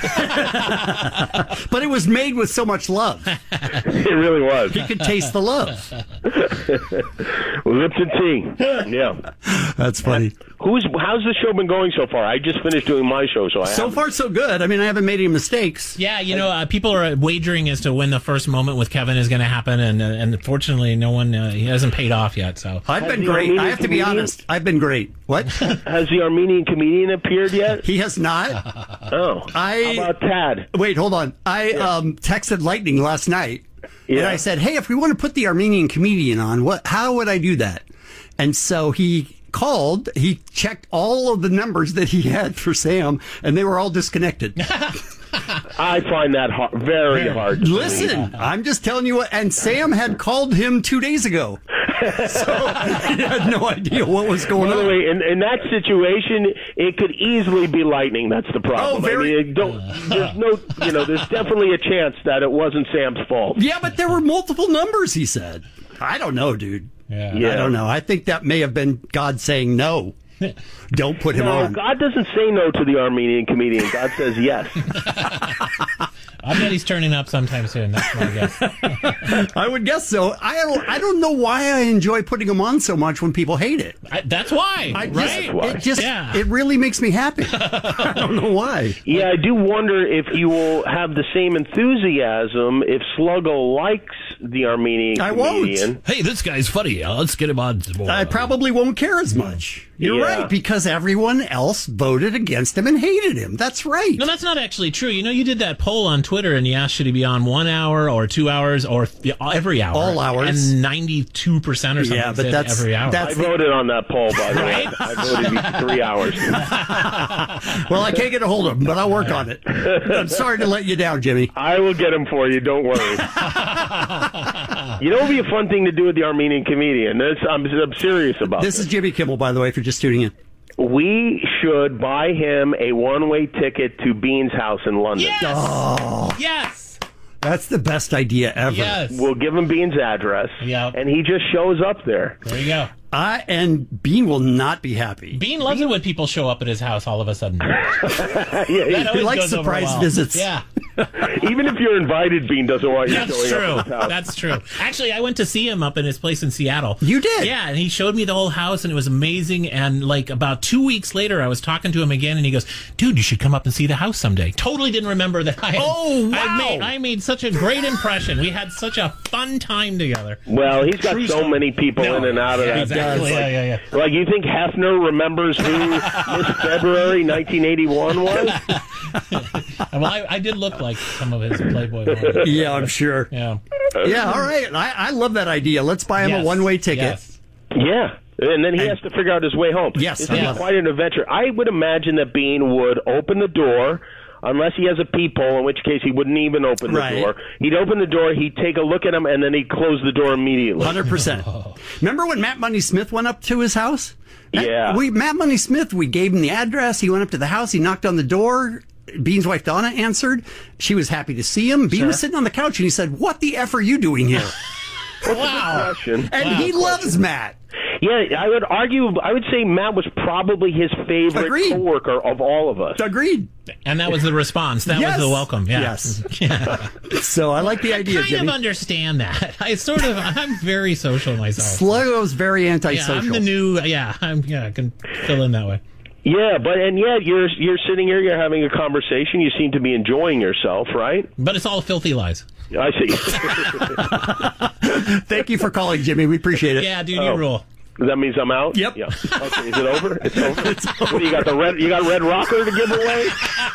But it was made with so much love. It really was. He could taste the love. Lipton tea. Yeah. That's funny. How's the show been going so far? I just finished doing my show, so far so good. I mean, I haven't made any mistakes. Yeah, people are wagering as to when the first moment with Kevin is going to happen, and fortunately, no one he hasn't paid off yet. So I've been great. I have to be honest. I've been great. What? Has the Armenian comedian appeared yet? He has not. Oh. How about Tad? Wait, hold on. I texted Lightning last night, and I said, hey, if we want to put the Armenian comedian on, how would I do that? And so he called, he checked all of the numbers that he had for Sam, and they were all disconnected. I find that very hard. Listen, I'm just telling you what, and Sam had called him 2 days ago. So he had no idea what was going on. By the way, in that situation, it could easily be lightning. That's the problem. There's definitely a chance that it wasn't Sam's fault. Yeah, but there were multiple numbers, he said. I don't know, dude. Yeah. I don't know. I think that may have been God saying no. Don't put him on. God doesn't say no to the Armenian comedian. God says yes. I bet he's turning up sometime soon. That's my guess. I would guess so. I don't know why I enjoy putting him on so much when people hate it. That's why. It really makes me happy. I don't know why. Yeah, I do wonder if you will have the same enthusiasm if Sluggo likes the Armenian comedian. Won't. Hey, this guy's funny. Let's get him on. I probably won't care as much. You're right, because everyone else voted against him and hated him. That's right. No, that's not actually true. You did that poll on Twitter and you asked, should he be on 1 hour or 2 hours or every hour? All hours. And 92% or something said every hour. I voted on that poll, by the way. I voted 3 hours. Well, I can't get a hold of him, but I'll work on it. I'm sorry to let you down, Jimmy. I will get him for you. Don't worry. It would be a fun thing to do with the Armenian comedian. I'm serious about this. This is Jimmy Kimmel, by the way, if you're just tuning in. We should buy him a one-way ticket to Bean's house in London. Yes! Oh. Yes! That's the best idea ever. Yes. We'll give him Bean's address, and he just shows up there. There you go. And Bean will not be happy. Bean loves it when people show up at his house all of a sudden. He likes surprise visits. Yeah. Even if you're invited, Bean doesn't want you showing up at his house. That's true. Actually, I went to see him up in his place in Seattle. You did? Yeah, and he showed me the whole house, and it was amazing. And like about 2 weeks later, I was talking to him again, and he goes, "Dude, you should come up and see the house someday." Totally didn't remember that I made such a great impression. We had such a fun time together. Well, he's got so many people in and out of that. Exactly. Yeah. Like, you think Hefner remembers who Miss February 1981 was? Well, I did look like some of his Playboy ones. Yeah, I'm sure. Yeah, all right. I love that idea. Let's buy him a one-way ticket. Yes. Yeah. And then he has to figure out his way home. Yes, This is quite an adventure. I would imagine that Bean would open the door, unless he has a peephole, in which case he wouldn't even open the door. He'd open the door, he'd take a look at him, and then he'd close the door immediately. 100%. Remember when Matt Money Smith went up to his house? Matt Money Smith, we gave him the address. He went up to the house. He knocked on the door. Bean's wife, Donna, answered. She was happy to see him. Bean was sitting on the couch, and he said, "What the F are you doing here?" Wow. And he loves Matt. Yeah, I would say Matt was probably his favorite coworker of all of us. Agreed. And that was the response. That was the welcome. Yeah. Yes. So I like the idea, Jimmy. I kind of understand that. I'm very social myself. Sluggo's very antisocial. Yeah, I'm the new, I can fill in that way. Yeah, you're sitting here, you're having a conversation, you seem to be enjoying yourself, right? But it's all filthy lies. I see. Thank you for calling, Jimmy. We appreciate it. Yeah, dude, you rule. That means I'm out? Yep. Yeah. Okay, is it over? It's over? It's over. What, you got Red Rocker to give away?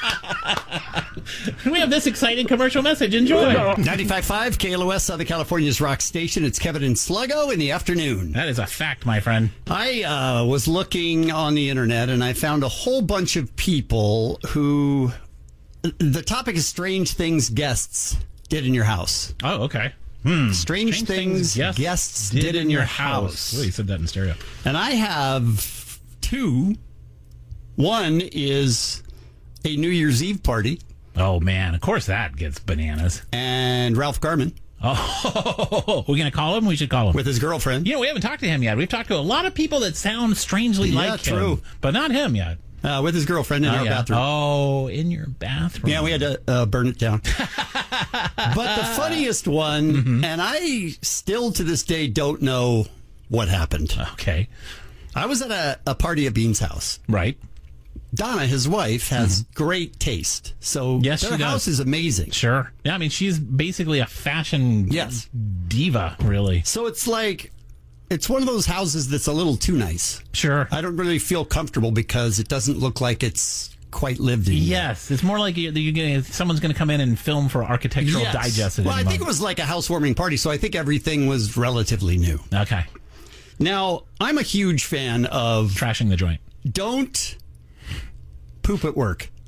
We have this exciting commercial message. Enjoy. 95.5 KLOS, Southern California's rock station. It's Kevin and Sluggo in the afternoon. That is a fact, my friend. I was looking on the internet, and I found a whole bunch of people who... The topic is strange things guests did in your house. Oh, okay. Strange things guests did in your house. Oh, you said that in stereo. And I have two. One is a New Year's Eve party. Oh, man. Of course that gets bananas. And Ralph Garman. Oh, we're going to call him? We should call him. With his girlfriend. We haven't talked to him yet. We've talked to a lot of people that sound strangely like him. But not him yet. With his girlfriend in our bathroom. Oh, in your bathroom. Yeah, we had to burn it down. But the funniest one, and I still to this day don't know what happened. Okay. I was at a party at Bean's house. Right. Donna, his wife, has great taste. So their house is amazing. Sure. Yeah, I mean, she's basically a fashion diva, really. So it's like... It's one of those houses that's a little too nice. Sure. I don't really feel comfortable because it doesn't look like it's quite lived in. Yes. It's more like someone's going to come in and film for Architectural Digest. Well, I think it was like a housewarming party, so I think everything was relatively new. Okay. Now, I'm a huge fan of... Trashing the joint. Don't poop at work.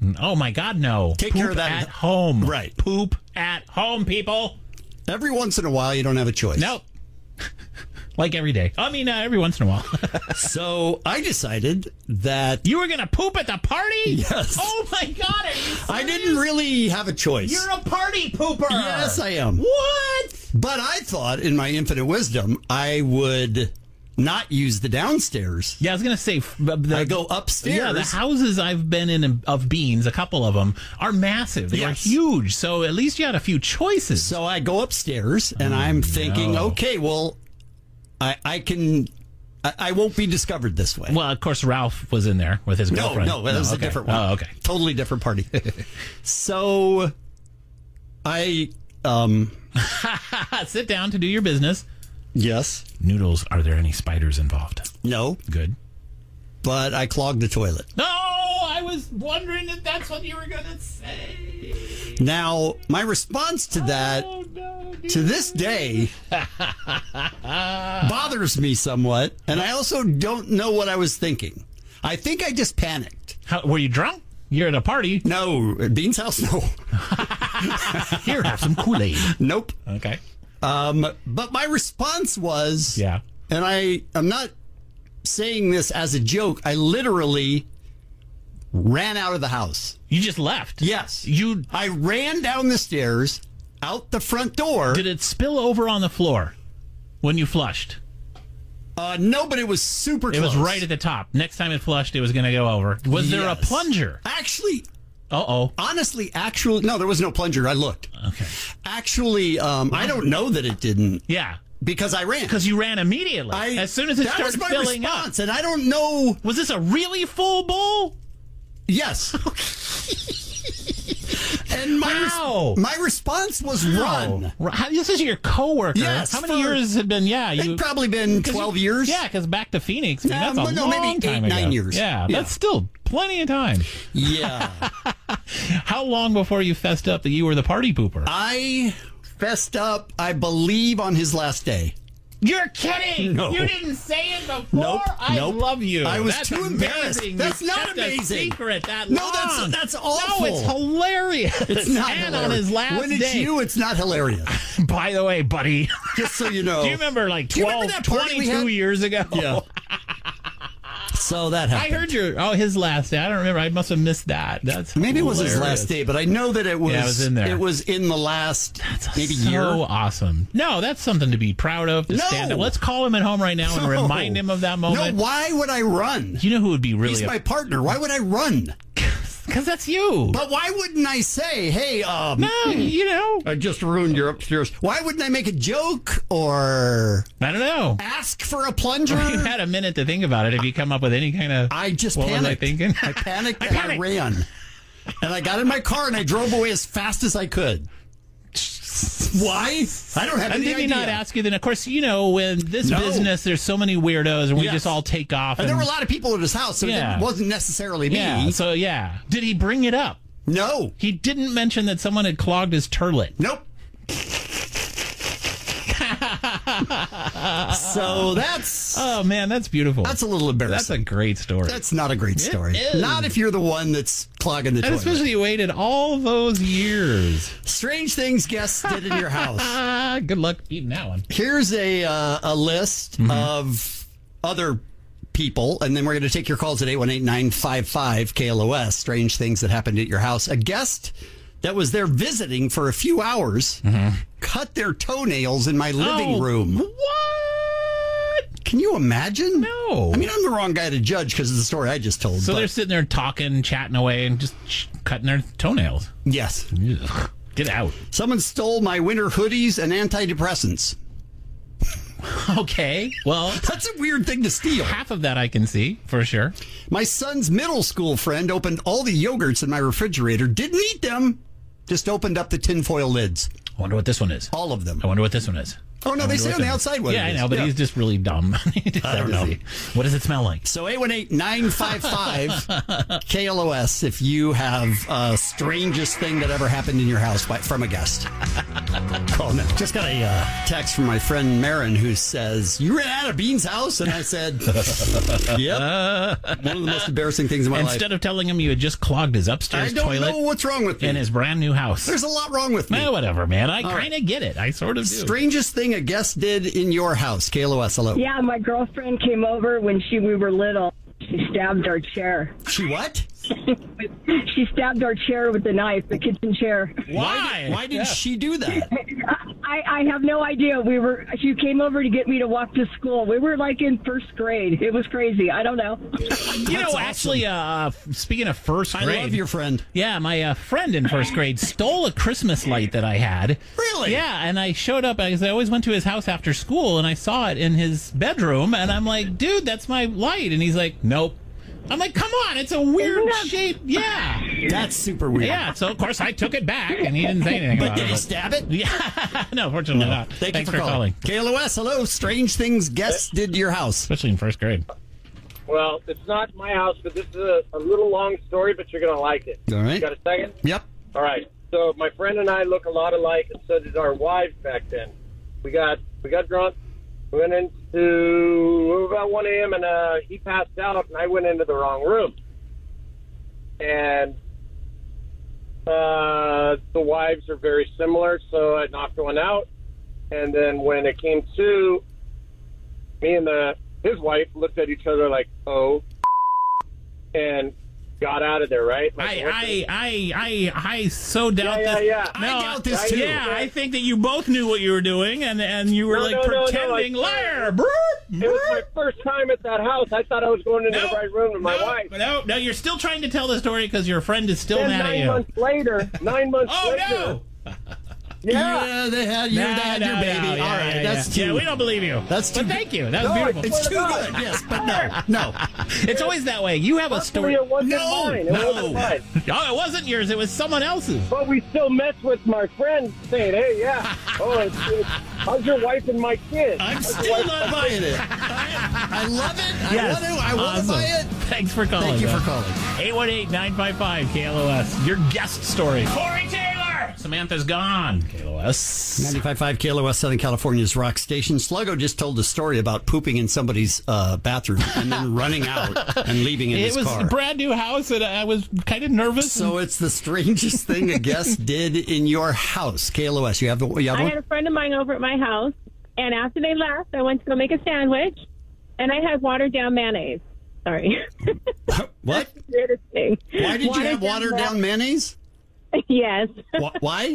Oh, my God, no. Take Poop care of that at home. Right. Poop at home, people. Every once in a while, you don't have a choice. Nope. Like every day. I mean, every once in a while. So I decided that... You were going to poop at the party? Yes. Oh, my God. Are you serious? I didn't really have a choice. You're a party pooper. Yes, I am. What? But I thought, in my infinite wisdom, I would not use the downstairs. Yeah, I was going to say... I go upstairs. Yeah, the houses I've been in of Beans, a couple of them, are massive. They are huge. So at least you had a few choices. So I go upstairs, and I'm thinking, okay, well, I won't be discovered this way. Well, of course, Ralph was in there with his girlfriend. No, that was a different one. Oh, okay. Totally different party. So I... Sit down to do your business. Yes. Noodles, are there any spiders involved? No. Good. But I clogged the toilet. No, I was wondering if that's what you were going to say. Now, my response to that, to this day, bothers me somewhat, and I also don't know what I was thinking. I think I just panicked. Were you drunk? You're at a party. No, at Bean's house, no. Here, have some Kool-Aid. Nope. Okay. But my response was, yeah, and I'm not saying this as a joke, I literally ran out of the house. You just left? Yes. I ran down the stairs, out the front door. Did it spill over on the floor when you flushed? No, but it was super close. It was right at the top. Next time it flushed, it was going to go over. Was there a plunger? Actually... Honestly, no, there was no plunger. I looked. Okay. Actually, I don't know that it didn't. Yeah. Because I ran. Because you ran immediately. As soon as it started filling response, up. And I don't know. Was this a really full bowl? Yes. And my response was run. This is your coworker. Yes. How many years had been? Yeah, it'd probably been 12 years. Yeah, because back to Phoenix. That's a long maybe time 9 ago. years. Yeah, that's still plenty of time. Yeah. How long before you fessed up that you were the party pooper? I fessed up, I believe, on his last day. You're kidding! No. You didn't say it before? Nope. I love you. I was That's too embarrassed. amazing. That's You not kept amazing. A secret that No, long. that's awful. No, it's hilarious. It's not and hilarious. on his last when it's day. you, it's not hilarious. By the way, buddy. Just so you know. Do you remember like 22 years ago? Yeah. So that happened. I heard his last day. I don't remember. I must have missed that. That's maybe hilarious. it was his last day, but I know that it was. Yeah, it was in there. It was in the last maybe so year. Awesome. No, that's something to be proud of. To stand up. Let's call him at home right now and remind him of that moment. No, why would I run? You know who would be really? He's my partner. Why would I run? Because that's you. But why wouldn't I say, hey, no, you know. I just ruined your upstairs. Why wouldn't I make a joke or... I don't know. Ask for a plunger? You had a minute to think about it. Have you come up with any kind of... I just what panicked. Was I thinking? I panicked and I ran. And I got in my car and I drove away as fast as I could. Why? I don't have any idea. And did he not ask you then? Of course, you know, in this business, there's so many weirdos, and we just all take off. And there were a lot of people at his house, so it wasn't necessarily me. Yeah, so Did he bring it up? No. He didn't mention that someone had clogged his turlet. Nope. So that's... Oh, man, that's beautiful. That's a little embarrassing. That's a great story. That's not a great story. It is. Not if you're the one that's clogging the toilet. And especially you waited all those years. Strange things guests did in your house. Good luck eating that one. Here's a list of other people, and then we're going to take your calls at 818-955-KLOS. Strange things that happened at your house. A guest that was there visiting for a few hours cut their toenails in my living room. What? Can you imagine? No. I mean, I'm the wrong guy to judge because of the story I just told. So they're sitting there talking, chatting away, and just cutting their toenails. Yes. Get out. Someone stole my winter hoodies and antidepressants. Okay, well... That's a weird thing to steal. Half of that I can see, for sure. My son's middle school friend opened all the yogurts in my refrigerator, didn't eat them, just opened up the tinfoil lids. I wonder what this one is. All of them. I wonder what this one is. Oh, no, they say on the outside what Yeah, it I is. know, but he's just really dumb. I don't know. What does it smell like? So 818-955-KLOS if you have strangest thing that ever happened in your house from a guest. Oh, no. Just got a text from my friend Marin who says, "You ran out of Bean's house?" And I said, "Yep." One of the most embarrassing things in my life. Instead of telling him you had just clogged his upstairs toilet. I don't know what's wrong with me. In his brand new house. There's a lot wrong with me. Well, whatever, man. I kind of get it. I sort of do. Strangest thing a guest did in your house. KLOS, hello. Yeah, my girlfriend came over when we were little. She stabbed our chair. She what? She stabbed our chair with a knife, the kitchen chair. Why? Why did she do that? I have no idea. She came over to get me to walk to school. We were like in first grade. It was crazy. I don't know. Actually, speaking of first grade. I love your friend. Yeah, my friend in first grade stole a Christmas light that I had. Really? Yeah, and I showed up, because I always went to his house after school, and I saw it in his bedroom, and I'm like, dude, that's my light. And he's like, nope. I'm like, come on, it's a weird shape. Yeah. That's super weird. Yeah, so of course I took it back, and he didn't say anything about it. But did he stab it? Yeah. No, fortunately not. Thanks for calling. KLOS, hello. Strange things guests did to your house. Especially in first grade. Well, it's not my house, but this is a little long story, but you're going to like it. All right. You got a second? Yep. All right. So my friend and I look a lot alike, and so did our wives back then. We got drunk. We went into about 1 a.m. and he passed out, and I went into the wrong room. And the wives are very similar, so I knocked one out. And then when it came to, me and his wife looked at each other like, oh, and got out of there, right? Like, I so doubt this. Yeah. No, I doubt this too. Yeah, I think that you both knew what you were doing, and you were pretending liar. It was my first time at that house. I thought I was going into the right room with my wife. No, you're still trying to tell the story because your friend is still mad at you. 9 months later. No. Yeah, they had your baby. Yeah, all right, that's too. Yeah, we don't believe you. That's too. But thank you. That was beautiful. It's too good. Yes, but no. It's always that way. You have a story. It wasn't mine. It wasn't mine. Oh, it wasn't yours. It was someone else's. But we still mess with my friends, saying, "Hey, yeah, how's your wife and my kids?" I'm still not buying it. I love it. Yes. I want to buy it. Thanks for calling. Thank you for calling. 818-955-KLOS. Your guest story. Corey Taylor. Samantha's gone. KLOS. 95.5 KLOS, Southern California's rock station. Sluggo just told a story about pooping in somebody's bathroom and then running out and leaving in his car. It was a brand new house, and I was kind of nervous. So it's the strangest thing a guest did in your house. KLOS, you have one? I had a friend of mine over at my house, and after they left, I went to go make a sandwich, and I had watered down mayonnaise. Sorry. What? That's the weirdest thing. Why did you have watered down mayonnaise? Yes. Why?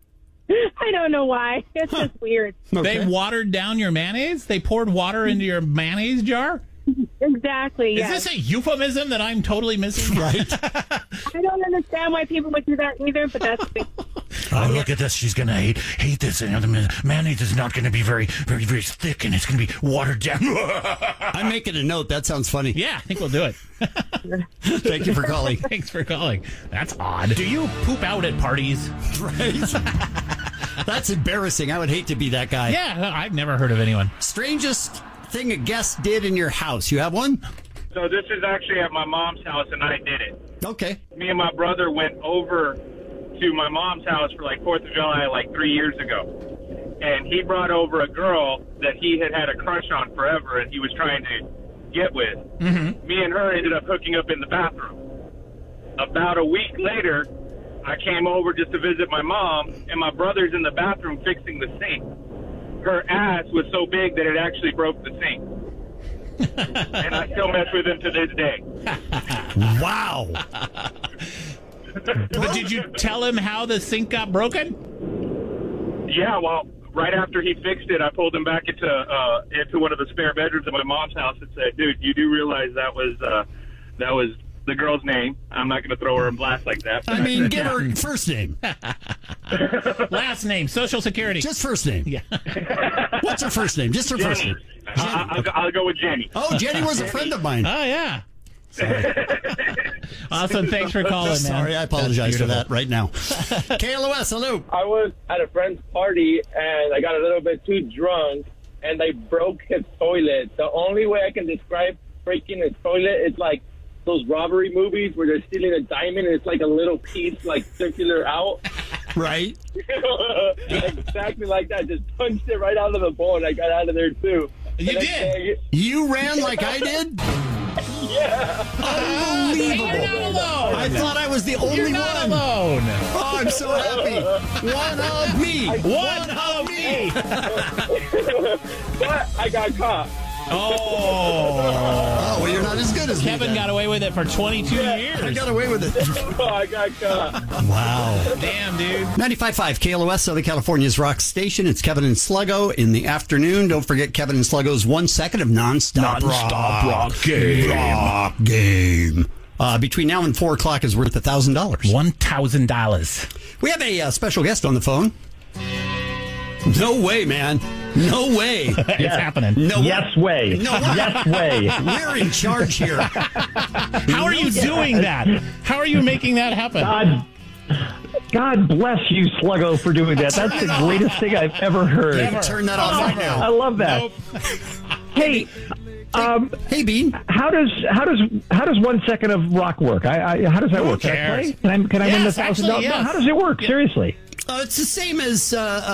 I don't know why. It's just weird. Okay. They watered down your mayonnaise? They poured water into your mayonnaise jar? Exactly, yes. Is this a euphemism that I'm totally missing? Right. I don't understand why people would do that either, but that's the Oh, look at this. She's going to hate this. And the mayonnaise is not going to be very, very, very thick, and it's going to be watered down. I'm making a note. That sounds funny. Yeah, I think we'll do it. Thank you for calling. Thanks for calling. That's odd. Do you poop out at parties? Right. That's embarrassing. I would hate to be that guy. Yeah, I've never heard of anyone. Strangest thing a guest did in your house. You have one? So this is actually at my mom's house, and I did it. Okay. Me and my brother went over to my mom's house for like 4th of July like 3 years ago. And he brought over a girl that he had a crush on forever, and he was trying to get with. Mm-hmm. Me and her ended up hooking up in the bathroom. About a week later, I came over just to visit my mom, and my brother's in the bathroom fixing the sink. Her ass was so big that it actually broke the sink. And I still mess with him to this day. Wow. But did you tell him how the sink got broken? Yeah, well, right after he fixed it, I pulled him back into one of the spare bedrooms at my mom's house and said, "Dude, you do realize that was the girl's name. I'm not going to throw her in blast like that." I mean, give her first name. Last name, Social Security. Just first name. Yeah. What's her first name? Just her first name. I'll go with Jenny. Oh, Jenny was a friend of mine. Oh, yeah. Awesome. Thanks for calling, man. Sorry, I apologize for that right now. KLOS, hello. I was at a friend's party, and I got a little bit too drunk, and I broke his toilet. The only way I can describe breaking his toilet is like those robbery movies where they're stealing a diamond, and it's like a little piece, like circular out. Right. Exactly like that. Just punched it right out of the bowl, and I got out of there too. You did? You ran like I did? Yeah. Unbelievable. You're not alone. I thought I was the only You're one. not alone. Oh, I'm so happy. One of me. One of me. But I got caught. Oh, well, you're not as good as Kevin me. got away with it for 22 years. I got away with it. I got caught. Wow. Damn, dude. 95.5 KLOS, Southern California's rock station. It's Kevin and Sluggo in the afternoon. Don't forget Kevin and Sluggo's 1 second of non-stop rock game. Between now and 4 o'clock is worth $1,000. $1,000. We have a special guest on the phone. No way, man. No way. It's happening. No way. No yes way. We're in charge here. How are you doing that? How are you making that happen? God bless you, Sluggo, for doing that. That's the greatest thing I've ever heard. Ever. Turn that off right now. I love that. Nope. Hey, hey, Bean. How does 1 second of rock work? How does that work? Can I play? Can I win the $1,000? Yes. How does it work? Seriously. It's the same as,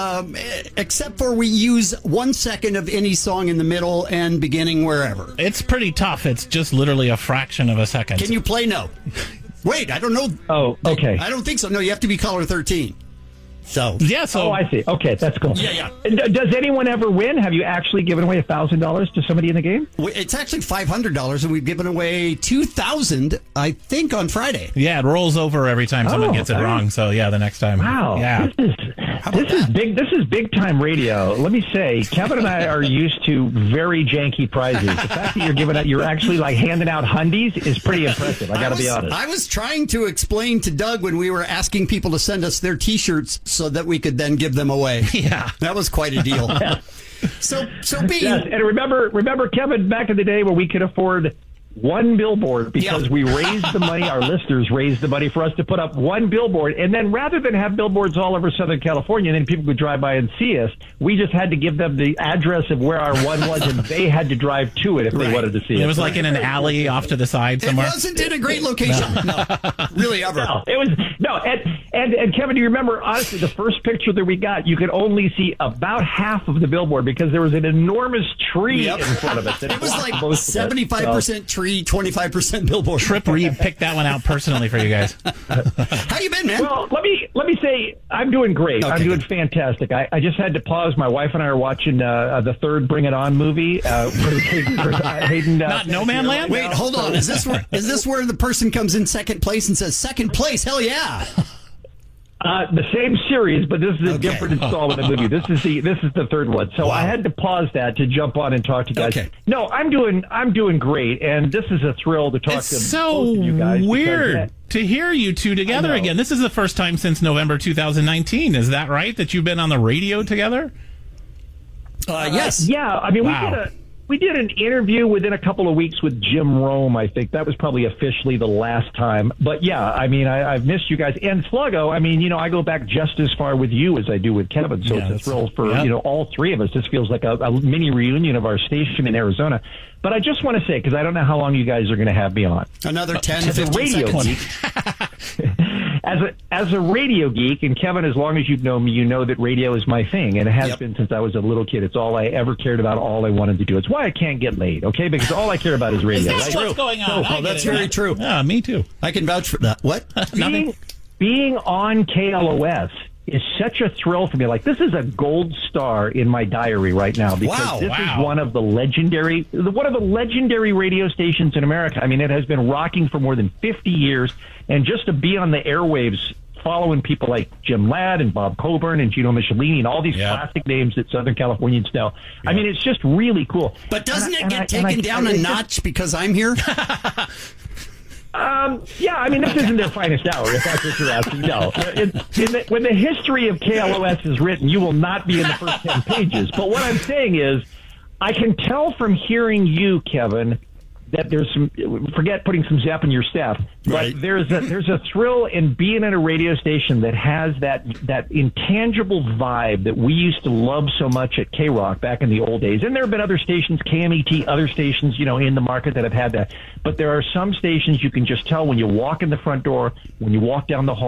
except for we use 1 second of any song in the middle and beginning wherever. It's pretty tough. It's just literally a fraction of a second. Can you play? No. Wait, I don't know. Oh, okay. I don't think so. No, you have to be caller 13. So yeah, Oh, I see. Okay, that's cool. Yeah. Does anyone ever win? Have you actually given away $1,000 to somebody in the game? It's actually $500, and we've given away $2,000, I think, on Friday. Yeah, it rolls over every time someone gets it wrong. So yeah, the next time. Wow. Yeah. This is big. This is big time radio. Let me say, Kevin and I are used to very janky prizes. The fact that you're actually like handing out hundies is pretty impressive. I got to be honest. I was trying to explain to Doug when we were asking people to send us their T-shirts so that we could then give them away. Yeah, that was quite a deal. So Bean. Yes, and remember, Kevin, back in the day where we could afford one billboard because we raised the money, our listeners raised the money for us to put up one billboard. And then rather than have billboards all over Southern California and then people could drive by and see us, we just had to give them the address of where our one was and they had to drive to it if they wanted to see it. It was like in an alley off to the side somewhere. It wasn't in a great location. No, really ever. No, it was no. And Kevin, do you remember, honestly, the first picture that we got, you could only see about half of the billboard because there was an enormous tree in front of it. It was like 75% tree, 25% billboard. Trip Reed picked that one out personally for you guys. How you been, man? Well, let me say I'm doing great. I'm doing fantastic. I just had to pause. My wife and I are watching the third Bring It On movie. Hayden, not No Man Land. Wait, hold on. Is this where the person comes in second place and says second place? Hell yeah. The same series, but this is a different installment of the movie. This is the third one. So I had to pause that to jump on and talk to you guys. Okay. No, I'm doing great, and this is a thrill to talk to both of you guys. Weird to hear you two together again. This is the first time since November 2019. Is that right? That you've been on the radio together? Yes. Yeah. I mean, we did an interview within a couple of weeks with Jim Rome, I think. That was probably officially the last time. But, yeah, I mean, I've missed you guys. And Sluggo, I mean, I go back just as far with you as I do with Kevin. So it's a thrill for, all three of us. This feels like a mini reunion of our station in Arizona. But I just want to say, because I don't know how long you guys are going to have me on. Another 10 to 15 radio seconds. As a radio geek, and Kevin, as long as you've known me, you know that radio is my thing, and it has been since I was a little kid. It's all I ever cared about, all I wanted to do. It's why I can't get laid, okay? Because all I care about is radio. Is that what's going on? That's very true. Yeah, me too. I can vouch for that. What? Being on KLOS is such a thrill for me. Like, this is a gold star in my diary right now because this is one of the legendary radio stations in America. I mean, it has been rocking for more than 50 years, and just to be on the airwaves following people like Jim Ladd and Bob Coburn and Gino Michelini and all these classic names that Southern Californians know. I mean, it's just really cool. But doesn't it get taken down a notch because I'm here? Yeah, I mean, this isn't their finest hour, if that's what you're asking. No. When the history of KLOS is written, you will not be in the first 10 pages. But what I'm saying is, I can tell from hearing you, Kevin, that there's some, forget putting some zap in your step, but there's a thrill in being at a radio station that has that intangible vibe that we used to love so much at K-Rock back in the old days. And there have been other stations, KMET, other stations, in the market that have had that. But there are some stations you can just tell when you walk in the front door, when you walk down the hall,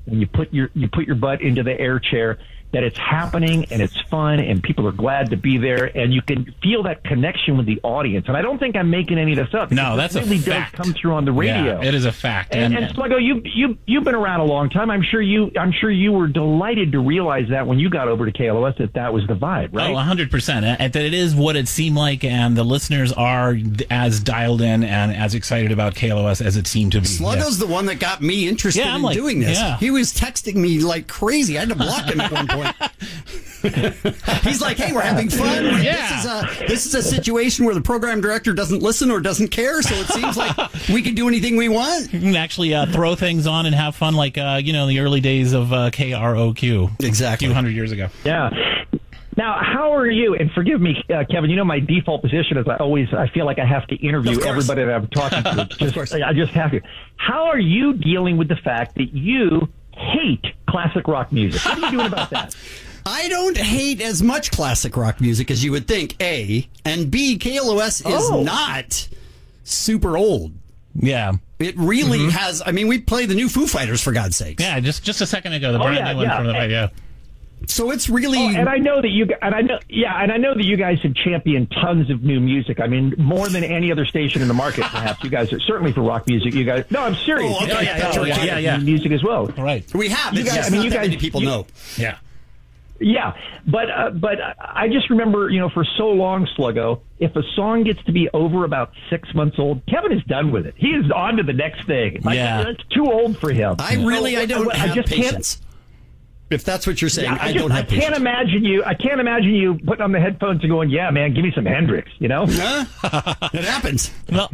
when you put your butt into the air chair, that it's happening and it's fun and people are glad to be there and you can feel that connection with the audience. And I don't think I'm making any of this up. No, that's it really a fact. does come through on the radio. Yeah, it is a fact. And Sluggo, you've been around a long time. I'm sure you were delighted to realize that when you got over to KLOS that was the vibe, right? Oh, 100%. And that it is what it seemed like, and the listeners are as dialed in and as excited about KLOS as it seemed to be. Sluggo's the one that got me interested in doing this. Yeah. He was texting me like crazy. I had to block him at one point. He's like, "Hey, we're having fun. Yeah. This is a situation where the program director doesn't listen or doesn't care, so it seems like we can do anything we want. You can actually throw things on and have fun, like the early days of KROQ, exactly, a few hundred years ago. Yeah. Now, how are you? And forgive me, Kevin. You know my default position is I feel like I have to interview everybody that I'm talking to. I just have to. How are you dealing with the fact that you hate classic rock music? What are you doing about that? I don't hate as much classic rock music as you would think, A. And B, KLOS is not super old. Yeah. It really has. I mean, we play the new Foo Fighters, for God's sakes. Yeah, just a second ago, the brand new one from the radio. So it's really, and I know that you guys have championed tons of new music. I mean, more than any other station in the market, perhaps. You guys are certainly for rock music. You guys, no, I'm serious. Oh, okay. Yeah. Music as well. All right, we have. You guys, not that many people know. Yeah. Yeah, but I just remember, for so long, Sluggo, if a song gets to be over about 6 months old, Kevin is done with it. He is on to the next thing. It's too old for him. I don't have patience. If that's what you're saying, I don't have patience. I can't imagine you putting on the headphones and going, "Yeah, man, give me some Hendrix," It happens. Well.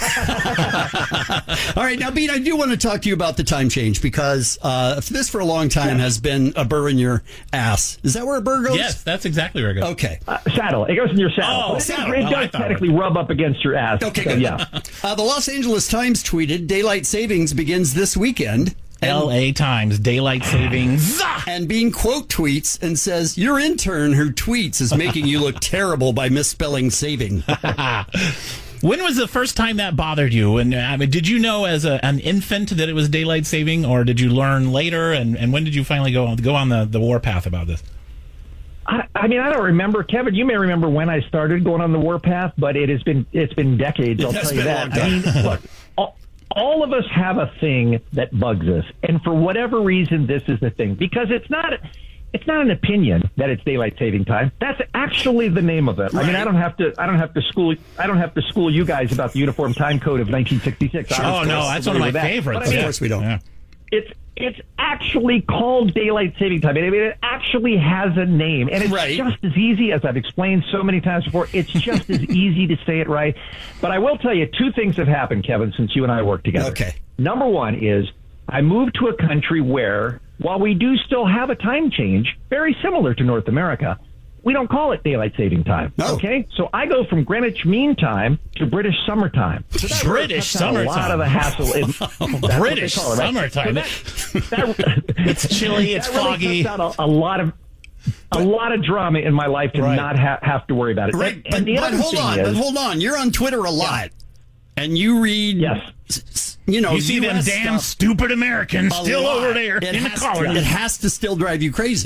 All right, now, Beat, I do want to talk to you about the time change because this for a long time has been a burr in your ass. Is that where a burr goes? Yes, that's exactly where it goes. Okay. Saddle. It goes in your saddle. Oh, It does technically rub up against your ass. Okay, so, good. Yeah. The Los Angeles Times tweeted, "Daylight savings begins this weekend." LA Times, daylight savings. And Bean quote tweets and says, "Your intern who tweets is making you look terrible by misspelling saving." When was the first time that bothered you? And did you know as an infant that it was daylight saving, or did you learn later? And when did you finally go on the warpath about this? I mean, I don't remember. Kevin, you may remember when I started going on the warpath, but it's been decades. I'll tell you that. I mean, look. All of us have a thing that bugs us, and for whatever reason, this is the thing. Because it's not an opinion that it's daylight saving time. That's actually the name of it. Right. I mean, I don't have to school you guys about the Uniform Time Code of 1966. Sure. Oh no, that's one of my favorites. Of course we don't. Yeah. It's actually called daylight saving time. I mean, it actually has a name, and it's just as easy, as I've explained so many times before. It's just as easy to say it right. But I will tell you, two things have happened, Kevin, since you and I work together. Okay. Number one is I moved to a country where, while we do still have a time change, very similar to North America, we don't call it daylight saving time. No. Okay? So I go from Greenwich Mean Time to British Summertime. So British Summertime. A lot of the hassle. British Summertime. It's chilly, it's foggy. Really a lot of drama in my life to not have to worry about it. Right. And but hold on. You're on Twitter a lot. And you read... Yes. You see them damn stupid Americans still over there in the college. It has to still drive you crazy.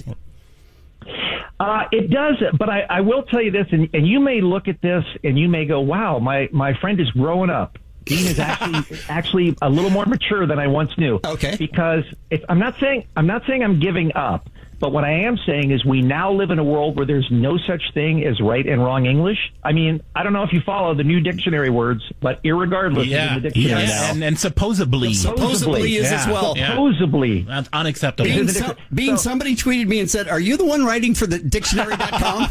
It does, but I will tell you this, and you may look at this and you may go, "Wow, my friend is growing up. Dean is actually a little more mature than I once knew." Okay. Because I'm not saying I'm giving up, but what I am saying is we now live in a world where there's no such thing as right and wrong English. I mean, I don't know if you follow the new dictionary words, but irregardless is in the dictionary now. And supposedly is as well. Supposedly. That's unacceptable. Somebody tweeted me and said, "Are you the one writing for the dictionary.com?"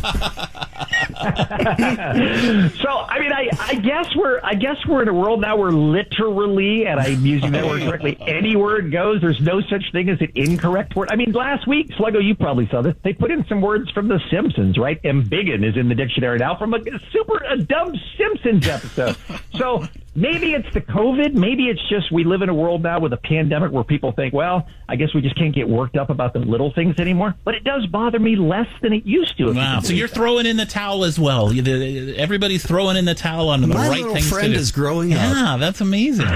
So, I mean, I guess we're in a world now where literally, and I'm using that word correctly, any word goes. There's no such thing as an incorrect word. I mean, last week, Sluggo, you probably saw this. They put in some words from The Simpsons, right? Embiggen is in the dictionary now from a dumb Simpsons episode. So Maybe it's the COVID. Maybe it's just we live in a world now with a pandemic where people think, well, I guess we just can't get worked up about the little things anymore. But it does bother me less than it used to. Wow. So you're throwing in the towel as well. Everybody's throwing in the towel on the My right little things friend to do. is growing up. Yeah, that's amazing.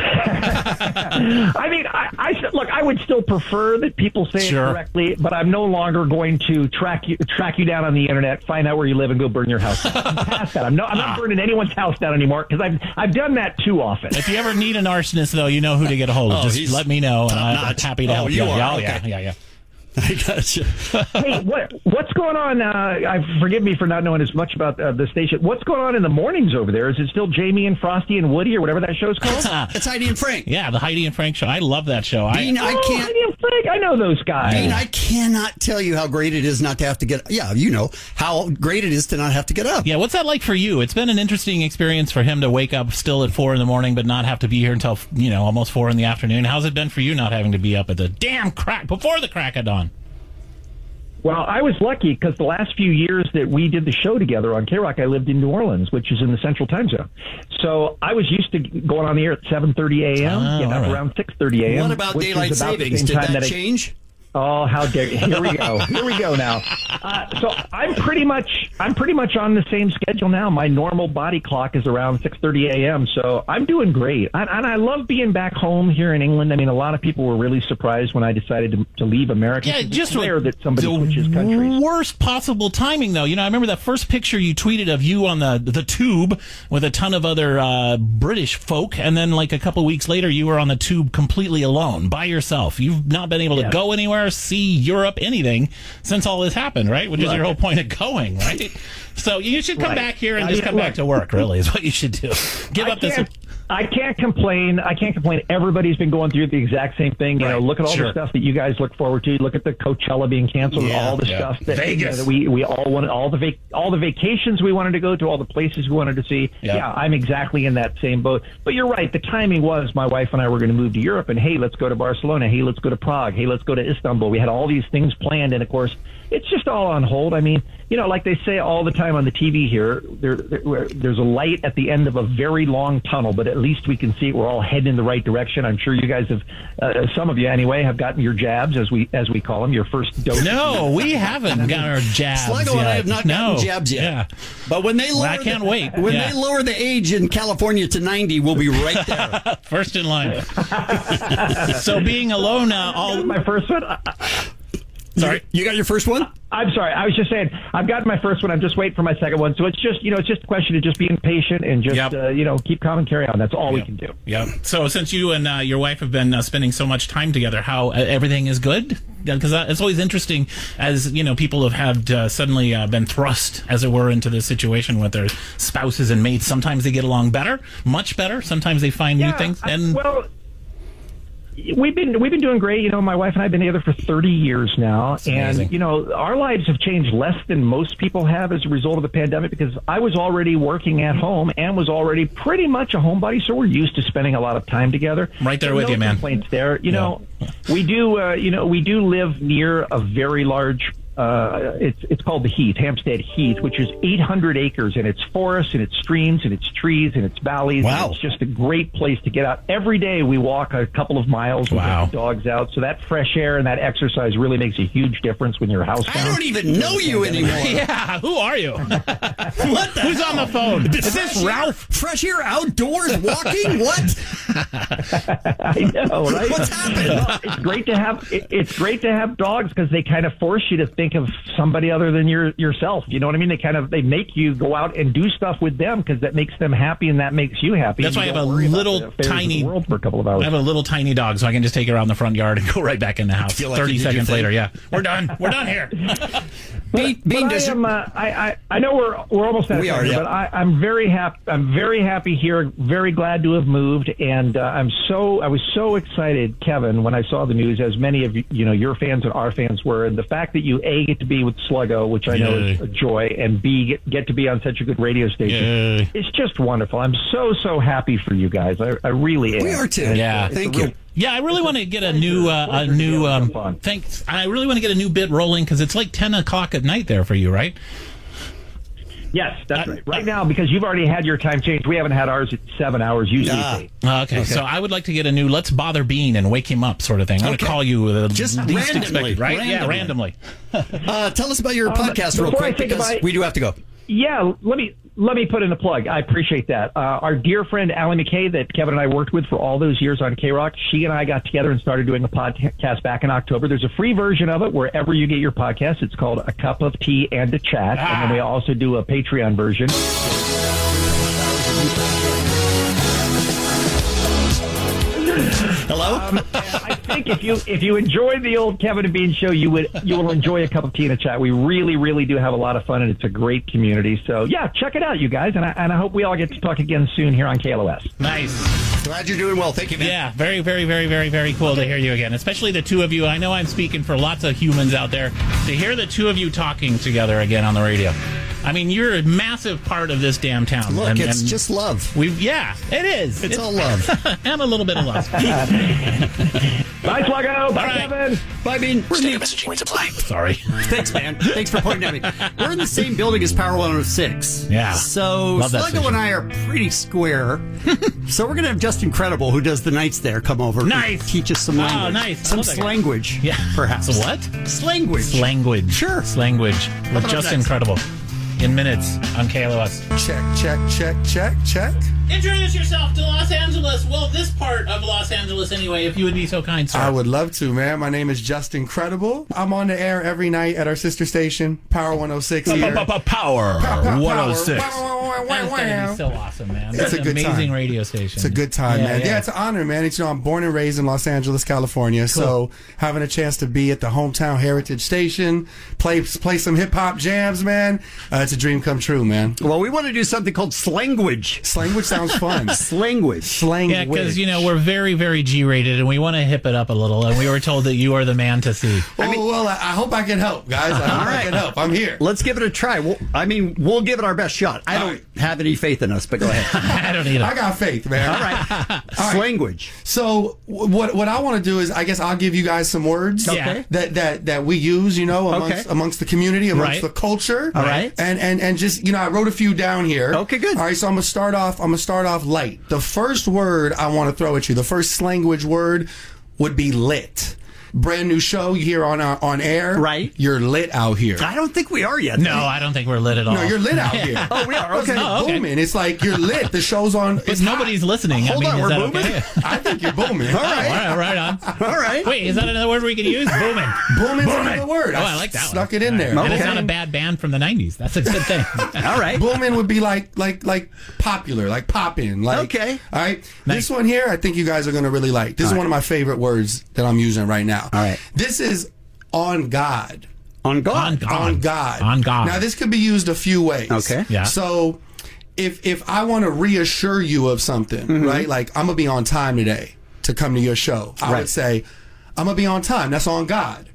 I mean, look, I would still prefer that people say it correctly, but I'm no longer going to track you down on the internet, find out where you live, and go burn your house down. I'm past that. I'm not burning anyone's house down anymore because I've done that too often. If you ever need an arsonist, though, you know who to get a hold of. Just let me know, and I'm happy to help you. Yeah. I gotcha. Hey, what's going on? Forgive me for not knowing as much about the station. What's going on in the mornings over there? Is it still Jamie and Frosty and Woody or whatever that show's called? It's Heidi and Frank. Yeah, the Heidi and Frank show. I love that show. Dean, Heidi and Frank. I know those guys. Dean, I cannot tell you how great it is not to have to get. Yeah, you know how great it is to not have to get up. Yeah, what's that like for you? It's been an interesting experience for him to wake up still at 4 a.m, but not have to be here until almost 4 p.m. How's it been for you not having to be up at the damn before the crack of dawn? Well, I was lucky because the last few years that we did the show together on K-Rock, I lived in New Orleans, which is in the Central Time Zone. So I was used to going on the air at 7:30 a.m., getting up around 6:30 a.m. What about daylight savings? Did that change? Oh, how dare you! Here we go. Here we go now. So I'm pretty much on the same schedule now. My normal body clock is around 6:30 a.m. So I'm doing great, and I love being back home here in England. I mean, a lot of people were really surprised when I decided to leave America. Yeah, just rare that somebody switches countries. Worst possible timing, though. I remember that first picture you tweeted of you on the tube with a ton of other British folk, and then like a couple weeks later, you were on the tube completely alone by yourself. You've not been able to go anywhere, see Europe, anything since all this happened, right? Which is your whole point of going, right? So you should come back here and just come back to work, really, is what you should do. Give up this. I can't complain. Everybody's been going through the exact same thing. Look at all the stuff that you guys look forward to. Look at the Coachella being canceled, all the stuff that Vegas. That we all wanted, all the vacations we wanted to go to, all the places we wanted to see. Yeah, I'm exactly in that same boat. But you're right. The timing was my wife and I were going to move to Europe, and hey, let's go to Barcelona. Hey, let's go to Prague. Hey, let's go to Istanbul. We had all these things planned, and of course, it's just all on hold. I mean, like they say all the time on the TV here, there's a light at the end of a very long tunnel, but at least we can see we're all heading in the right direction. I'm sure you guys have, some of you anyway, have gotten your jabs, as we call them, your first dose. No, we haven't gotten our jabs Sluggo yet. and I have not gotten jabs yet. Yeah. But when they lower I can't wait. When they lower the age in California to 90, we'll be right there. First in line. So being alone my first one. Sorry, you got your first one? I'm sorry. I was just saying I've gotten my first one. I'm just waiting for my second one. So it's just a question of just being patient and just keep calm and carry on. That's all we can do. Yeah. So since you and your wife have been spending so much time together, how everything is good? Because it's always interesting as people have had suddenly been thrust, as it were, into this situation with their spouses and mates. Sometimes they get along better, much better. Sometimes they find new things. We've been doing great. My wife and I have been together for 30 years now. That's amazing. And, our lives have changed less than most people have as a result of the pandemic because I was already working at home and was already pretty much a homebody. So we're used to spending a lot of time together. Right there with you, man. No complaints there. We do live near a very large it's called the Heath, Hampstead Heath, which is 800 acres, and it's forests, and it's streams, and it's trees, and it's valleys. Wow. And it's just a great place to get out. Every day we walk a couple of miles and get the dogs out. So that fresh air and that exercise really makes a huge difference when you're housebound. I don't even know you anymore. Yeah, who are you? Who's on the phone? Is this Ralph? Fresh air outdoors walking? What? I know, right? What's happened? It's great to have dogs because they kind of force you to think of somebody other than yourself. You know what I mean? They make you go out and do stuff with them because that makes them happy and that makes you happy. That's why I have a little tiny world for a couple of hours. I have a little tiny dog, so I can just take her around the front yard and go right back in the house. 30 seconds later, we're done. We're done here. I know we're almost at but I'm very happy. I'm very happy here. Very glad to have moved, and I was so excited, Kevin, when I saw the news, as many of your fans and our fans were, and the fact that you A, get to be with Sluggo, which I know is a joy, and B, get to be on such a good radio station. It's just wonderful. I'm so happy for you guys. I really am. We are too. And thank you. Yeah, I really want to get a new thanks. I really want to get a new bit rolling because it's like 10 o'clock at night there for you, right? Yes, that's right. Right now, because you've already had your time changed, we haven't had ours at 7 hours, usually it's 8. Okay, so I would like to get a new "Let's Bother Bean" and wake him up sort of thing. I'm going to call you just least randomly, expected, right? Yeah, randomly. Tell us about your podcast real quick, because we do have to go. Yeah, let me put in a plug. I appreciate that. Our dear friend Allie McKay that Kevin and I worked with for all those years on K-Rock, she and I got together and started doing a podcast back in October. There's a free version of it wherever you get your podcast. It's called A Cup of Tea and a Chat. And then we also do a Patreon version. Hello? I think if you enjoyed the old Kevin and Bean show, you will enjoy A Cup of Tea and a Chat. We really, really do have a lot of fun, and it's a great community. So, yeah, check it out, you guys. And I hope we all get to talk again soon here on KLOS. Nice. Glad you're doing well. Thank you, man. Yeah, very, very, very, very, very cool to hear you again, especially the two of you. I know I'm speaking for lots of humans out there. To hear the two of you talking together again on the radio. I mean, you're a massive part of this damn town. Look, it's just love. Yeah, it is. It's all love. And a little bit of love. Bye, Sluggo. Bye, Kevin. Bye, Bean. Standard messaging to play. Sorry. Thanks, man. Thanks for pointing at me. We're in the same building as Power 106. Yeah. So Love that Sluggo station. and I are pretty square. So we're going to have Justin Credible, who does the nights there, come over. Nice. Teach us some language. Oh, nice. I Some love that guy. slanguage. Yeah. Perhaps. So what? Slanguage. Slanguage. Sure. Slanguage. With about Just that? Incredible. In minutes on KLOS. Check. Introduce yourself to Los Angeles. Well, this part of Los Angeles anyway, if you would be so kind, sir. I would love to, man. My name is Justin Credible. I'm on the air every night at our sister station, Power 106 here. Power 106. That's going to be so awesome, man. It's That's a an good amazing time. radio station. It's a good time, man. Yeah. Yeah, it's an honor, man. It's, I'm born and raised in Los Angeles, California. Cool. So having a chance to be at the hometown heritage station, play some hip hop jams, man. It's a dream come true, man. Well, we want to do something called slanguage. Slanguage sounds fun. Slanguage. Yeah, because, we're very, very G-rated, and we want to hip it up a little, and we were told that you are the man to see. Well, I hope I can help, guys. I hope I can help. I'm here. Let's give it a try. We'll give it our best shot. I don't have any faith in us, but go ahead. I don't either. I got faith, man. All right. Slanguage. So what I want to do is, I guess I'll give you guys some words Okay. that we use, amongst the community, amongst the culture. All right. And just, I wrote a few down here. Okay, good. All right, so I'm gonna start off light. The first word I want to throw at you, the first slanguage word would be lit. Brand new show here on air. Right. You're lit out here. I don't think we are yet. No, I don't think we're lit at all. No, you're lit out here. Oh, we are. Okay. It's booming. It's like you're lit. The show's on. But nobody's listening. Hold on, is we're that booming? okay? I think you're booming. All right. All right on. All right. Wait, is that another word we can use? Booming. Booming's another word. Oh, I like that Snuck one. it in there. And it's Okay. not a bad band from the 90s. That's a good thing. All right. Booming would be like popular, like poppin'. Like, Okay. All right. This one here, I think you guys are going to really like. This is one of my favorite words that I'm using right now. All right. This is on God. On God. On God. On God. Now, this could be used a few ways. Okay. Yeah. So, if I want to reassure you of something, right? Like, I'm going to be on time today to come to your show. I would say, I'm going to be on time. That's on God.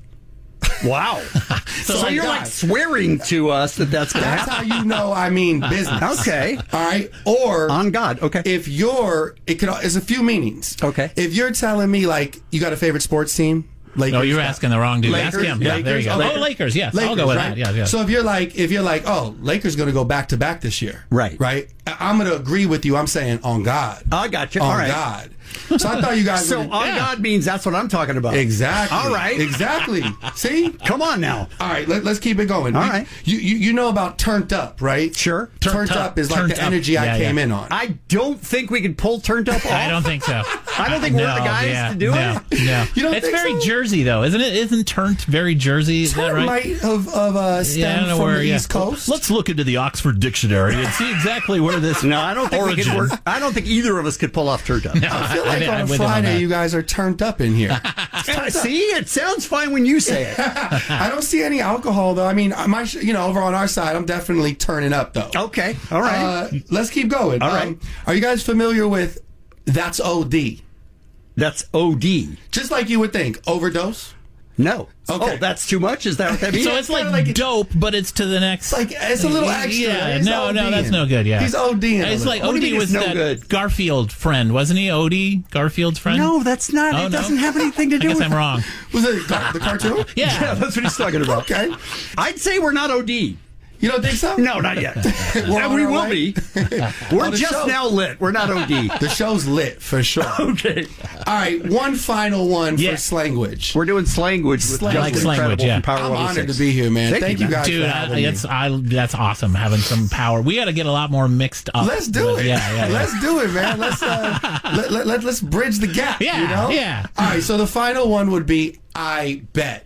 Wow. So you're like swearing to us that's going to That's happen. how you know I mean business. Okay. All right. Or On God. Okay. if it's a few meanings. Okay. If you're telling me like you got a favorite sports team, Lakers. No, you're asking the wrong dude. Lakers? Ask him. Yeah, there you go. Lakers? Oh, Lakers. Yes, Lakers, I'll go with right? that. Yeah. So if you're like, oh, Lakers going to go back to back this year, Right. Right. I'm going to agree with you. I'm saying on God. I got you. On All right. God. So I thought you guys. So would, on God means that's what I'm talking about. Exactly. All right. Exactly. See. Come on now. All right, let's keep it going. All right. You know about turned up, right? Sure. Turned up is like the energy I came in on. I don't think we could pull turned up off. I don't think so. I don't think we're the guys to do it. No. You don't It's think very so? Jersey, though, isn't it? Isn't Turnt very Jersey? Is that Turn right? might have stemmed from the East Coast. Let's look into the Oxford Dictionary and see exactly where this. No, I don't think we could origin. work. I don't think either of us could pull off turned up. I feel like on a Friday you guys are turned up in here. See, it sounds fine when you say it. I don't see any alcohol though. I mean, over on our side, I'm definitely turning up though. Okay, all right. Let's keep going. All right. Are you guys familiar with that's OD? That's OD. Just like you would think, overdose. No. Okay. Oh, that's too much? Is that what that means? So it's like dope, but it's to the next. It's a little extra. Yeah, He's no, ODing. that's no good. Yeah, He's ODing. It's like What do OD you mean was it's no that good? Garfield friend, wasn't he? OD, Garfield's friend. No, that's not. Oh, it no? doesn't have anything to do I guess with I'm wrong. Was it the cartoon? Yeah. Yeah, that's what he's talking about. Okay. I'd say we're not OD. You don't think so? No, not yet. We will be. We're just now lit. We're not OD. The show's lit for sure. Okay. All right, one final one for Slangwich. We're doing Slangwich with Justin Incredible from Power I'm 106. honored to be here, man. Thank you guys Dude, for having me. that's awesome, having some power. We got to get a lot more mixed up. Let's do it. Yeah. Let's do it, man. Let's bridge the gap. Yeah, you know? yeah. All right, so the final one would be I bet.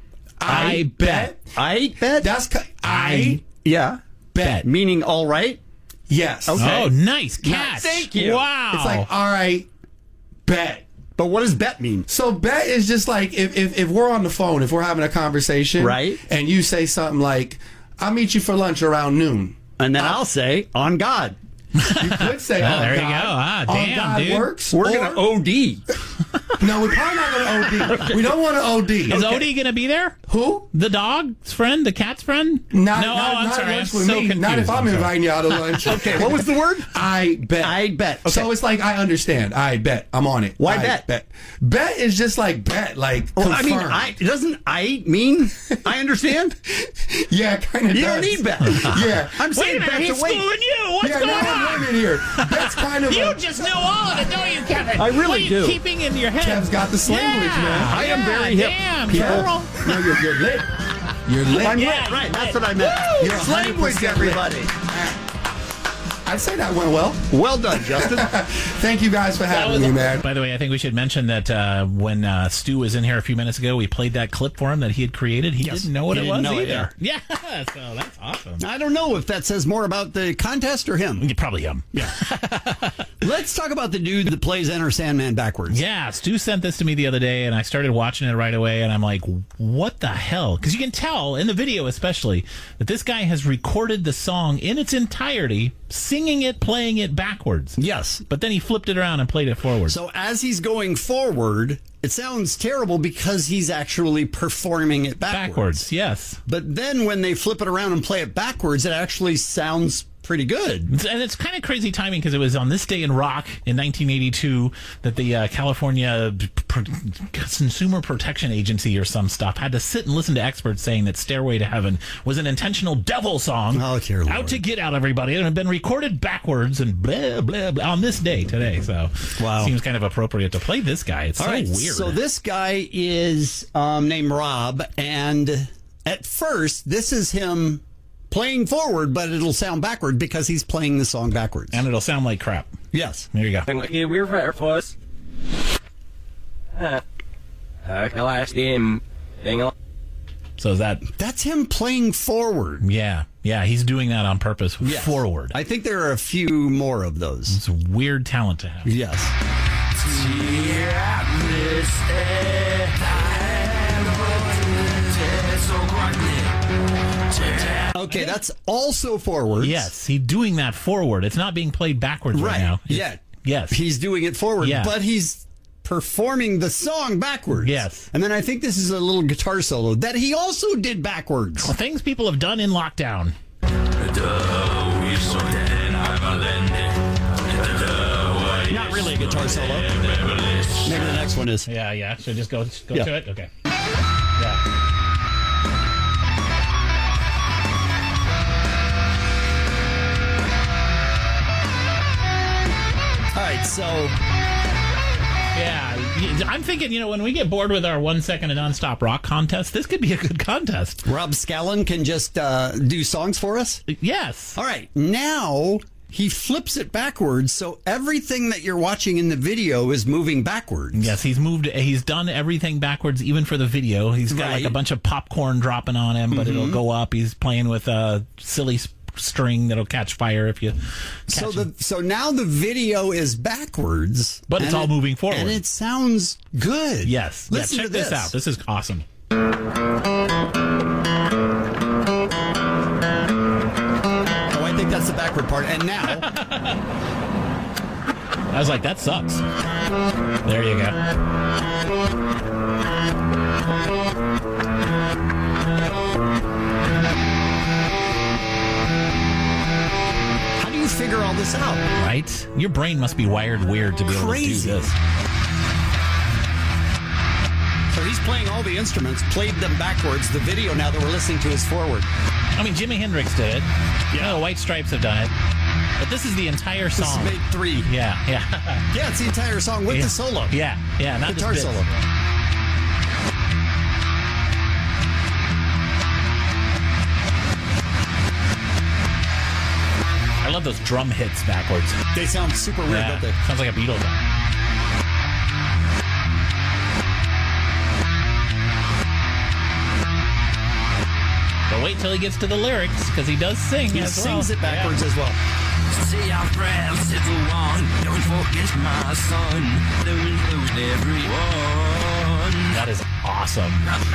I bet. That's yeah. Bet. Meaning all right? Yes. Okay. Oh, nice catch. Thank you. Wow. It's like, all right, bet. But what does bet mean? So bet is just like if we're on the phone, if we're having a conversation, right? And you say something like, "I'll meet you for lunch around noon," and then I'll say, "On God." You could say, Oh, "On there you God." go. Ah, On damn, God dude. works. We're gonna OD. No, we're probably not gonna OD. We don't want to OD. Is OD going to be there? Who? The dog's friend? The cat's friend? Not, no, not, I'm not sorry. I'm lunch so with me. confused. Not if I'm inviting you out to lunch. Okay, what was the word? I bet. I bet. Okay. So it's like, I understand. I bet. I'm on it. Why I bet? Bet is just like bet, like Well, confirm. I mean, doesn't I mean I understand? Yeah, kind of You does. don't need bet. Yeah. I'm saying Wait a minute, bet he's to wait. schooling you. What's Yeah, going now on? I'm learning here. That's kind of You just know all of it, don't you, Kevin? I really what are you do. keeping in your head? Kev's got the language, man. I am very hip. Damn, people. girl. No, you're lit. You're lit. I'm Yeah, lit, right? you're That's lit. what I meant. You're It's language, 100% lit. everybody. I'd say that went well. Well done, Justin. Thank you guys for having me, man. By the way, I think we should mention that when Stu was in here a few minutes ago, we played that clip for him that he had created. He didn't know what He it didn't was know it, either. Yeah, so that's awesome. I don't know if that says more about the contest or him. Probably him. Yeah. Let's talk about the dude that plays Enter Sandman backwards. Yeah, Stu sent this to me the other day, and I started watching it right away, and I'm like, what the hell? Because you can tell, in the video especially, that this guy has recorded the song in its entirety, singing it, playing it backwards. Yes. But then he flipped it around and played it forward. So as he's going forward, it sounds terrible because he's actually performing it backwards. Yes. But then when they flip it around and play it backwards, it actually sounds pretty good. And it's kind of crazy timing because it was on this day in rock in 1982 that the California Consumer Protection Agency or some stuff had to sit and listen to experts saying that Stairway to Heaven was an intentional devil song out to get out everybody. It had been recorded backwards and blah, blah, blah on this day today. So seems kind of appropriate to play this guy. It's so weird. So this guy is named Rob, and at first, this is him playing forward, but it'll sound backward because he's playing the song backwards. And it'll sound like crap. Yes. There you go. We're very close. Last game. So is that's him playing forward. Yeah. Yeah, he's doing that on purpose forward. I think there are a few more of those. It's a weird talent to have. Yes. Okay, that's also forward. Yes, he's doing that forward. It's not being played backwards right now. Yes. He's doing it forward, but he's performing the song backwards. Yes. And then I think this is a little guitar solo that he also did backwards. Well, things people have done in lockdown. Not really a guitar solo. Maybe the next one is. Yeah. So just go to it? Okay. All right, so yeah, I'm thinking, when we get bored with our 1 second of nonstop rock contest, this could be a good contest. Rob Scallon can just do songs for us? Yes. All right, now he flips it backwards, so everything that you're watching in the video is moving backwards. Yes, he's done everything backwards, even for the video. He's got like a bunch of popcorn dropping on him, but it'll go up. He's playing with a silly string that'll catch fire if you catch it. So now the video is backwards, but it's all moving forward, and it sounds good. Yes. Listen check to this out. This is awesome. Oh, I think that's the backward part. And now I was like, that sucks. There you go. Figure all this out, right? Your brain must be wired weird to be able to do this. So he's playing all the instruments, played them backwards. The video now that we're listening to is forward. I mean, Jimi Hendrix did it. Yeah. The White Stripes have done it. But this is the entire song. This is made 3. Yeah. Yeah, it's the entire song with the solo. Yeah, not guitar just solo. I love those drum hits backwards. They sound super weird, don't they? Sounds like a Beatles. But wait till he gets to the lyrics, because he does sing He as well. sings it backwards as well. See our friends, little one. Don't forget my son. Don't lose everyone. That is awesome.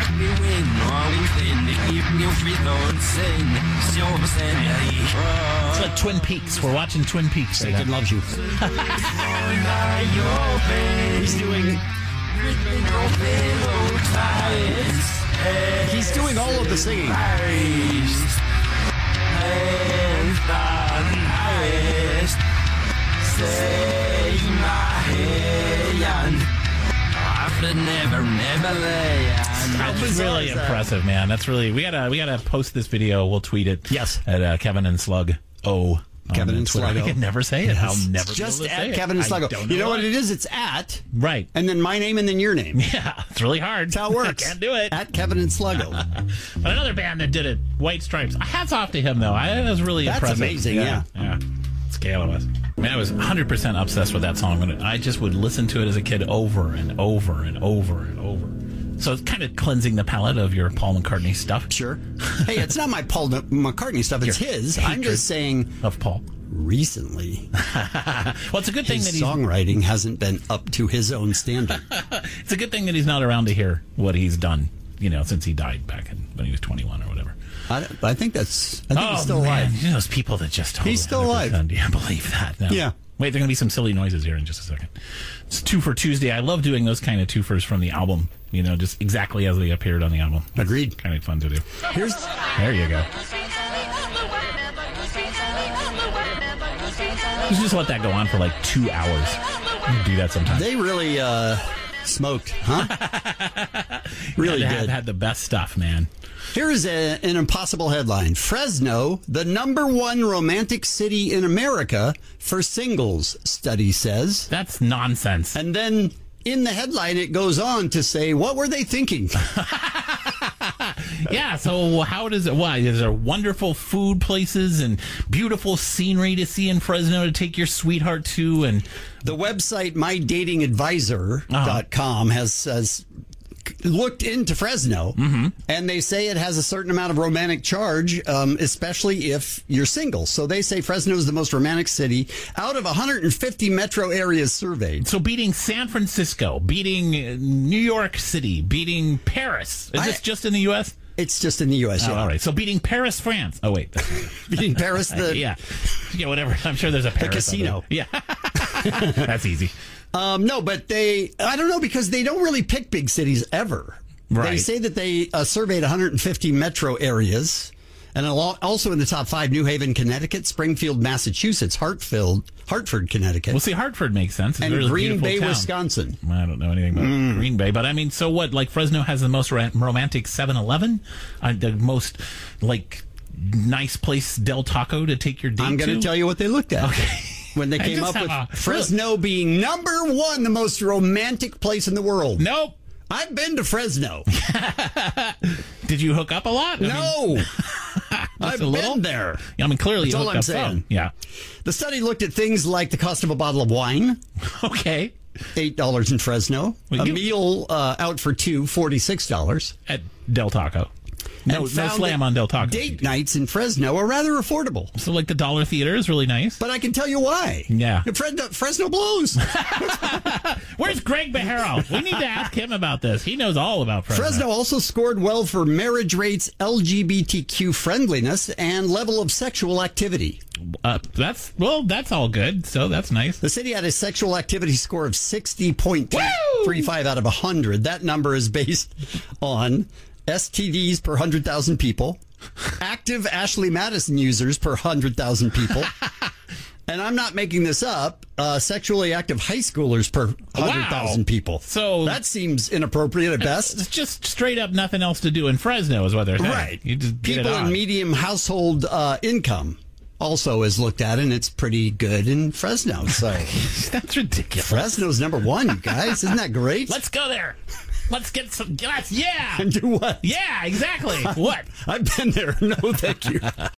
It's like Twin Peaks. We're watching Twin Peaks. Satan loves you. He's doing all of the singing. That's really impressive, man. That's really we gotta post this video. We'll tweet it. Yes, at Kevin and Slug. Kevin and Slug. I can never say it. I'll never just be able to at say Kevin and Slug. You know what it is? It's at right, and then my name and then your name. Yeah, it's really hard. That's how it works. I can't do it. At Kevin and Sluggo. But another band that did it, White Stripes. Hats off to him, though. That was really impressive. That's amazing. Yeah. It's KLOS. I mean, I was 100% obsessed with that song. But I just would listen to it as a kid over and over and over and over. So it's kind of cleansing the palate of your Paul McCartney stuff. Sure. Hey, it's not my Paul McCartney stuff. It's his. I'm just saying of Paul. Recently. Well, it's a good thing that his songwriting hasn't been up to his own standard. It's a good thing that he's not around to hear what he's done, since he died back when he was 21 or whatever. I think he's still alive. You know, those people that just totally he's still alive. Do you believe that? No. Yeah. Wait, there are going to be some silly noises here in just a second. It's 2 for Tuesday. I love doing those kind of twofers from the album. Just exactly as they appeared on the album. Agreed. Kind of fun to do. There you go. Just let that go on for like 2 hours. You do that sometimes. They really smoked, huh? Really did. Had the best stuff, man. Here is an impossible headline. Fresno, the #1 romantic city in America for singles, study says. That's nonsense. And then in the headline, it goes on to say, what were they thinking? Yeah, so how does it... Why? Is there wonderful food places and beautiful scenery to see in Fresno to take your sweetheart to? And the website mydatingadvisor.com has looked into Fresno, and they say it has a certain amount of romantic charge, especially if you're single. So they say Fresno is the most romantic city out of 150 metro areas surveyed. So beating San Francisco, beating New York City, beating Paris. Is this just in the U.S.? It's just in the U.S., all right. So beating Paris, France. Oh, wait. Beating Paris, yeah, whatever. I'm sure there's a Paris. The casino. Yeah. That's easy. No, but I don't know, because they don't really pick big cities ever. Right. They say that they surveyed 150 metro areas, and also in the top 5, New Haven, Connecticut, Springfield, Massachusetts, Hartford, Connecticut. Well, see, Hartford makes sense. It's and really Green Bay, town. Wisconsin. I don't know anything about Green Bay, but I mean, so what? Like Fresno has the most romantic 7-Eleven, the most nice place, Del Taco, to take your date. I'm going to tell you what they looked at. Okay. When they came up with Fresno being #1, the most romantic place in the world. Nope. I've been to Fresno. Did you hook up a lot? No. I've been there. I mean, clearly That's you all hooked I'm up saying. some. Yeah. The study looked at things like the cost of a bottle of wine. Okay. $8 in Fresno. A meal out for 2, $46. At Del Taco. No slam on Del Taco. Date nights in Fresno are rather affordable. So, like, the Dollar Theater is really nice. But I can tell you why. Yeah. Fresno blows. Where's Greg Beharo? We need to ask him about this. He knows all about Fresno. Fresno also scored well for marriage rates, LGBTQ friendliness, and level of sexual activity. That's all good. So that's nice. The city had a sexual activity score of 60.35 out of 100. That number is based on STDs per 100,000 people, active Ashley Madison users per 100,000 people, And I'm not making this up. Sexually active high schoolers per 100,000 people. So that seems inappropriate at best. It's just straight up nothing else to do in Fresno is what they're saying. Right. You just get people it on. in medium household income also is looked at, and it's pretty good in Fresno. So that's ridiculous. Fresno's number one, you guys. Isn't that great? Let's go there. Let's get some gas. Yeah. And do what? Yeah, exactly. What? I've been there. No, thank you.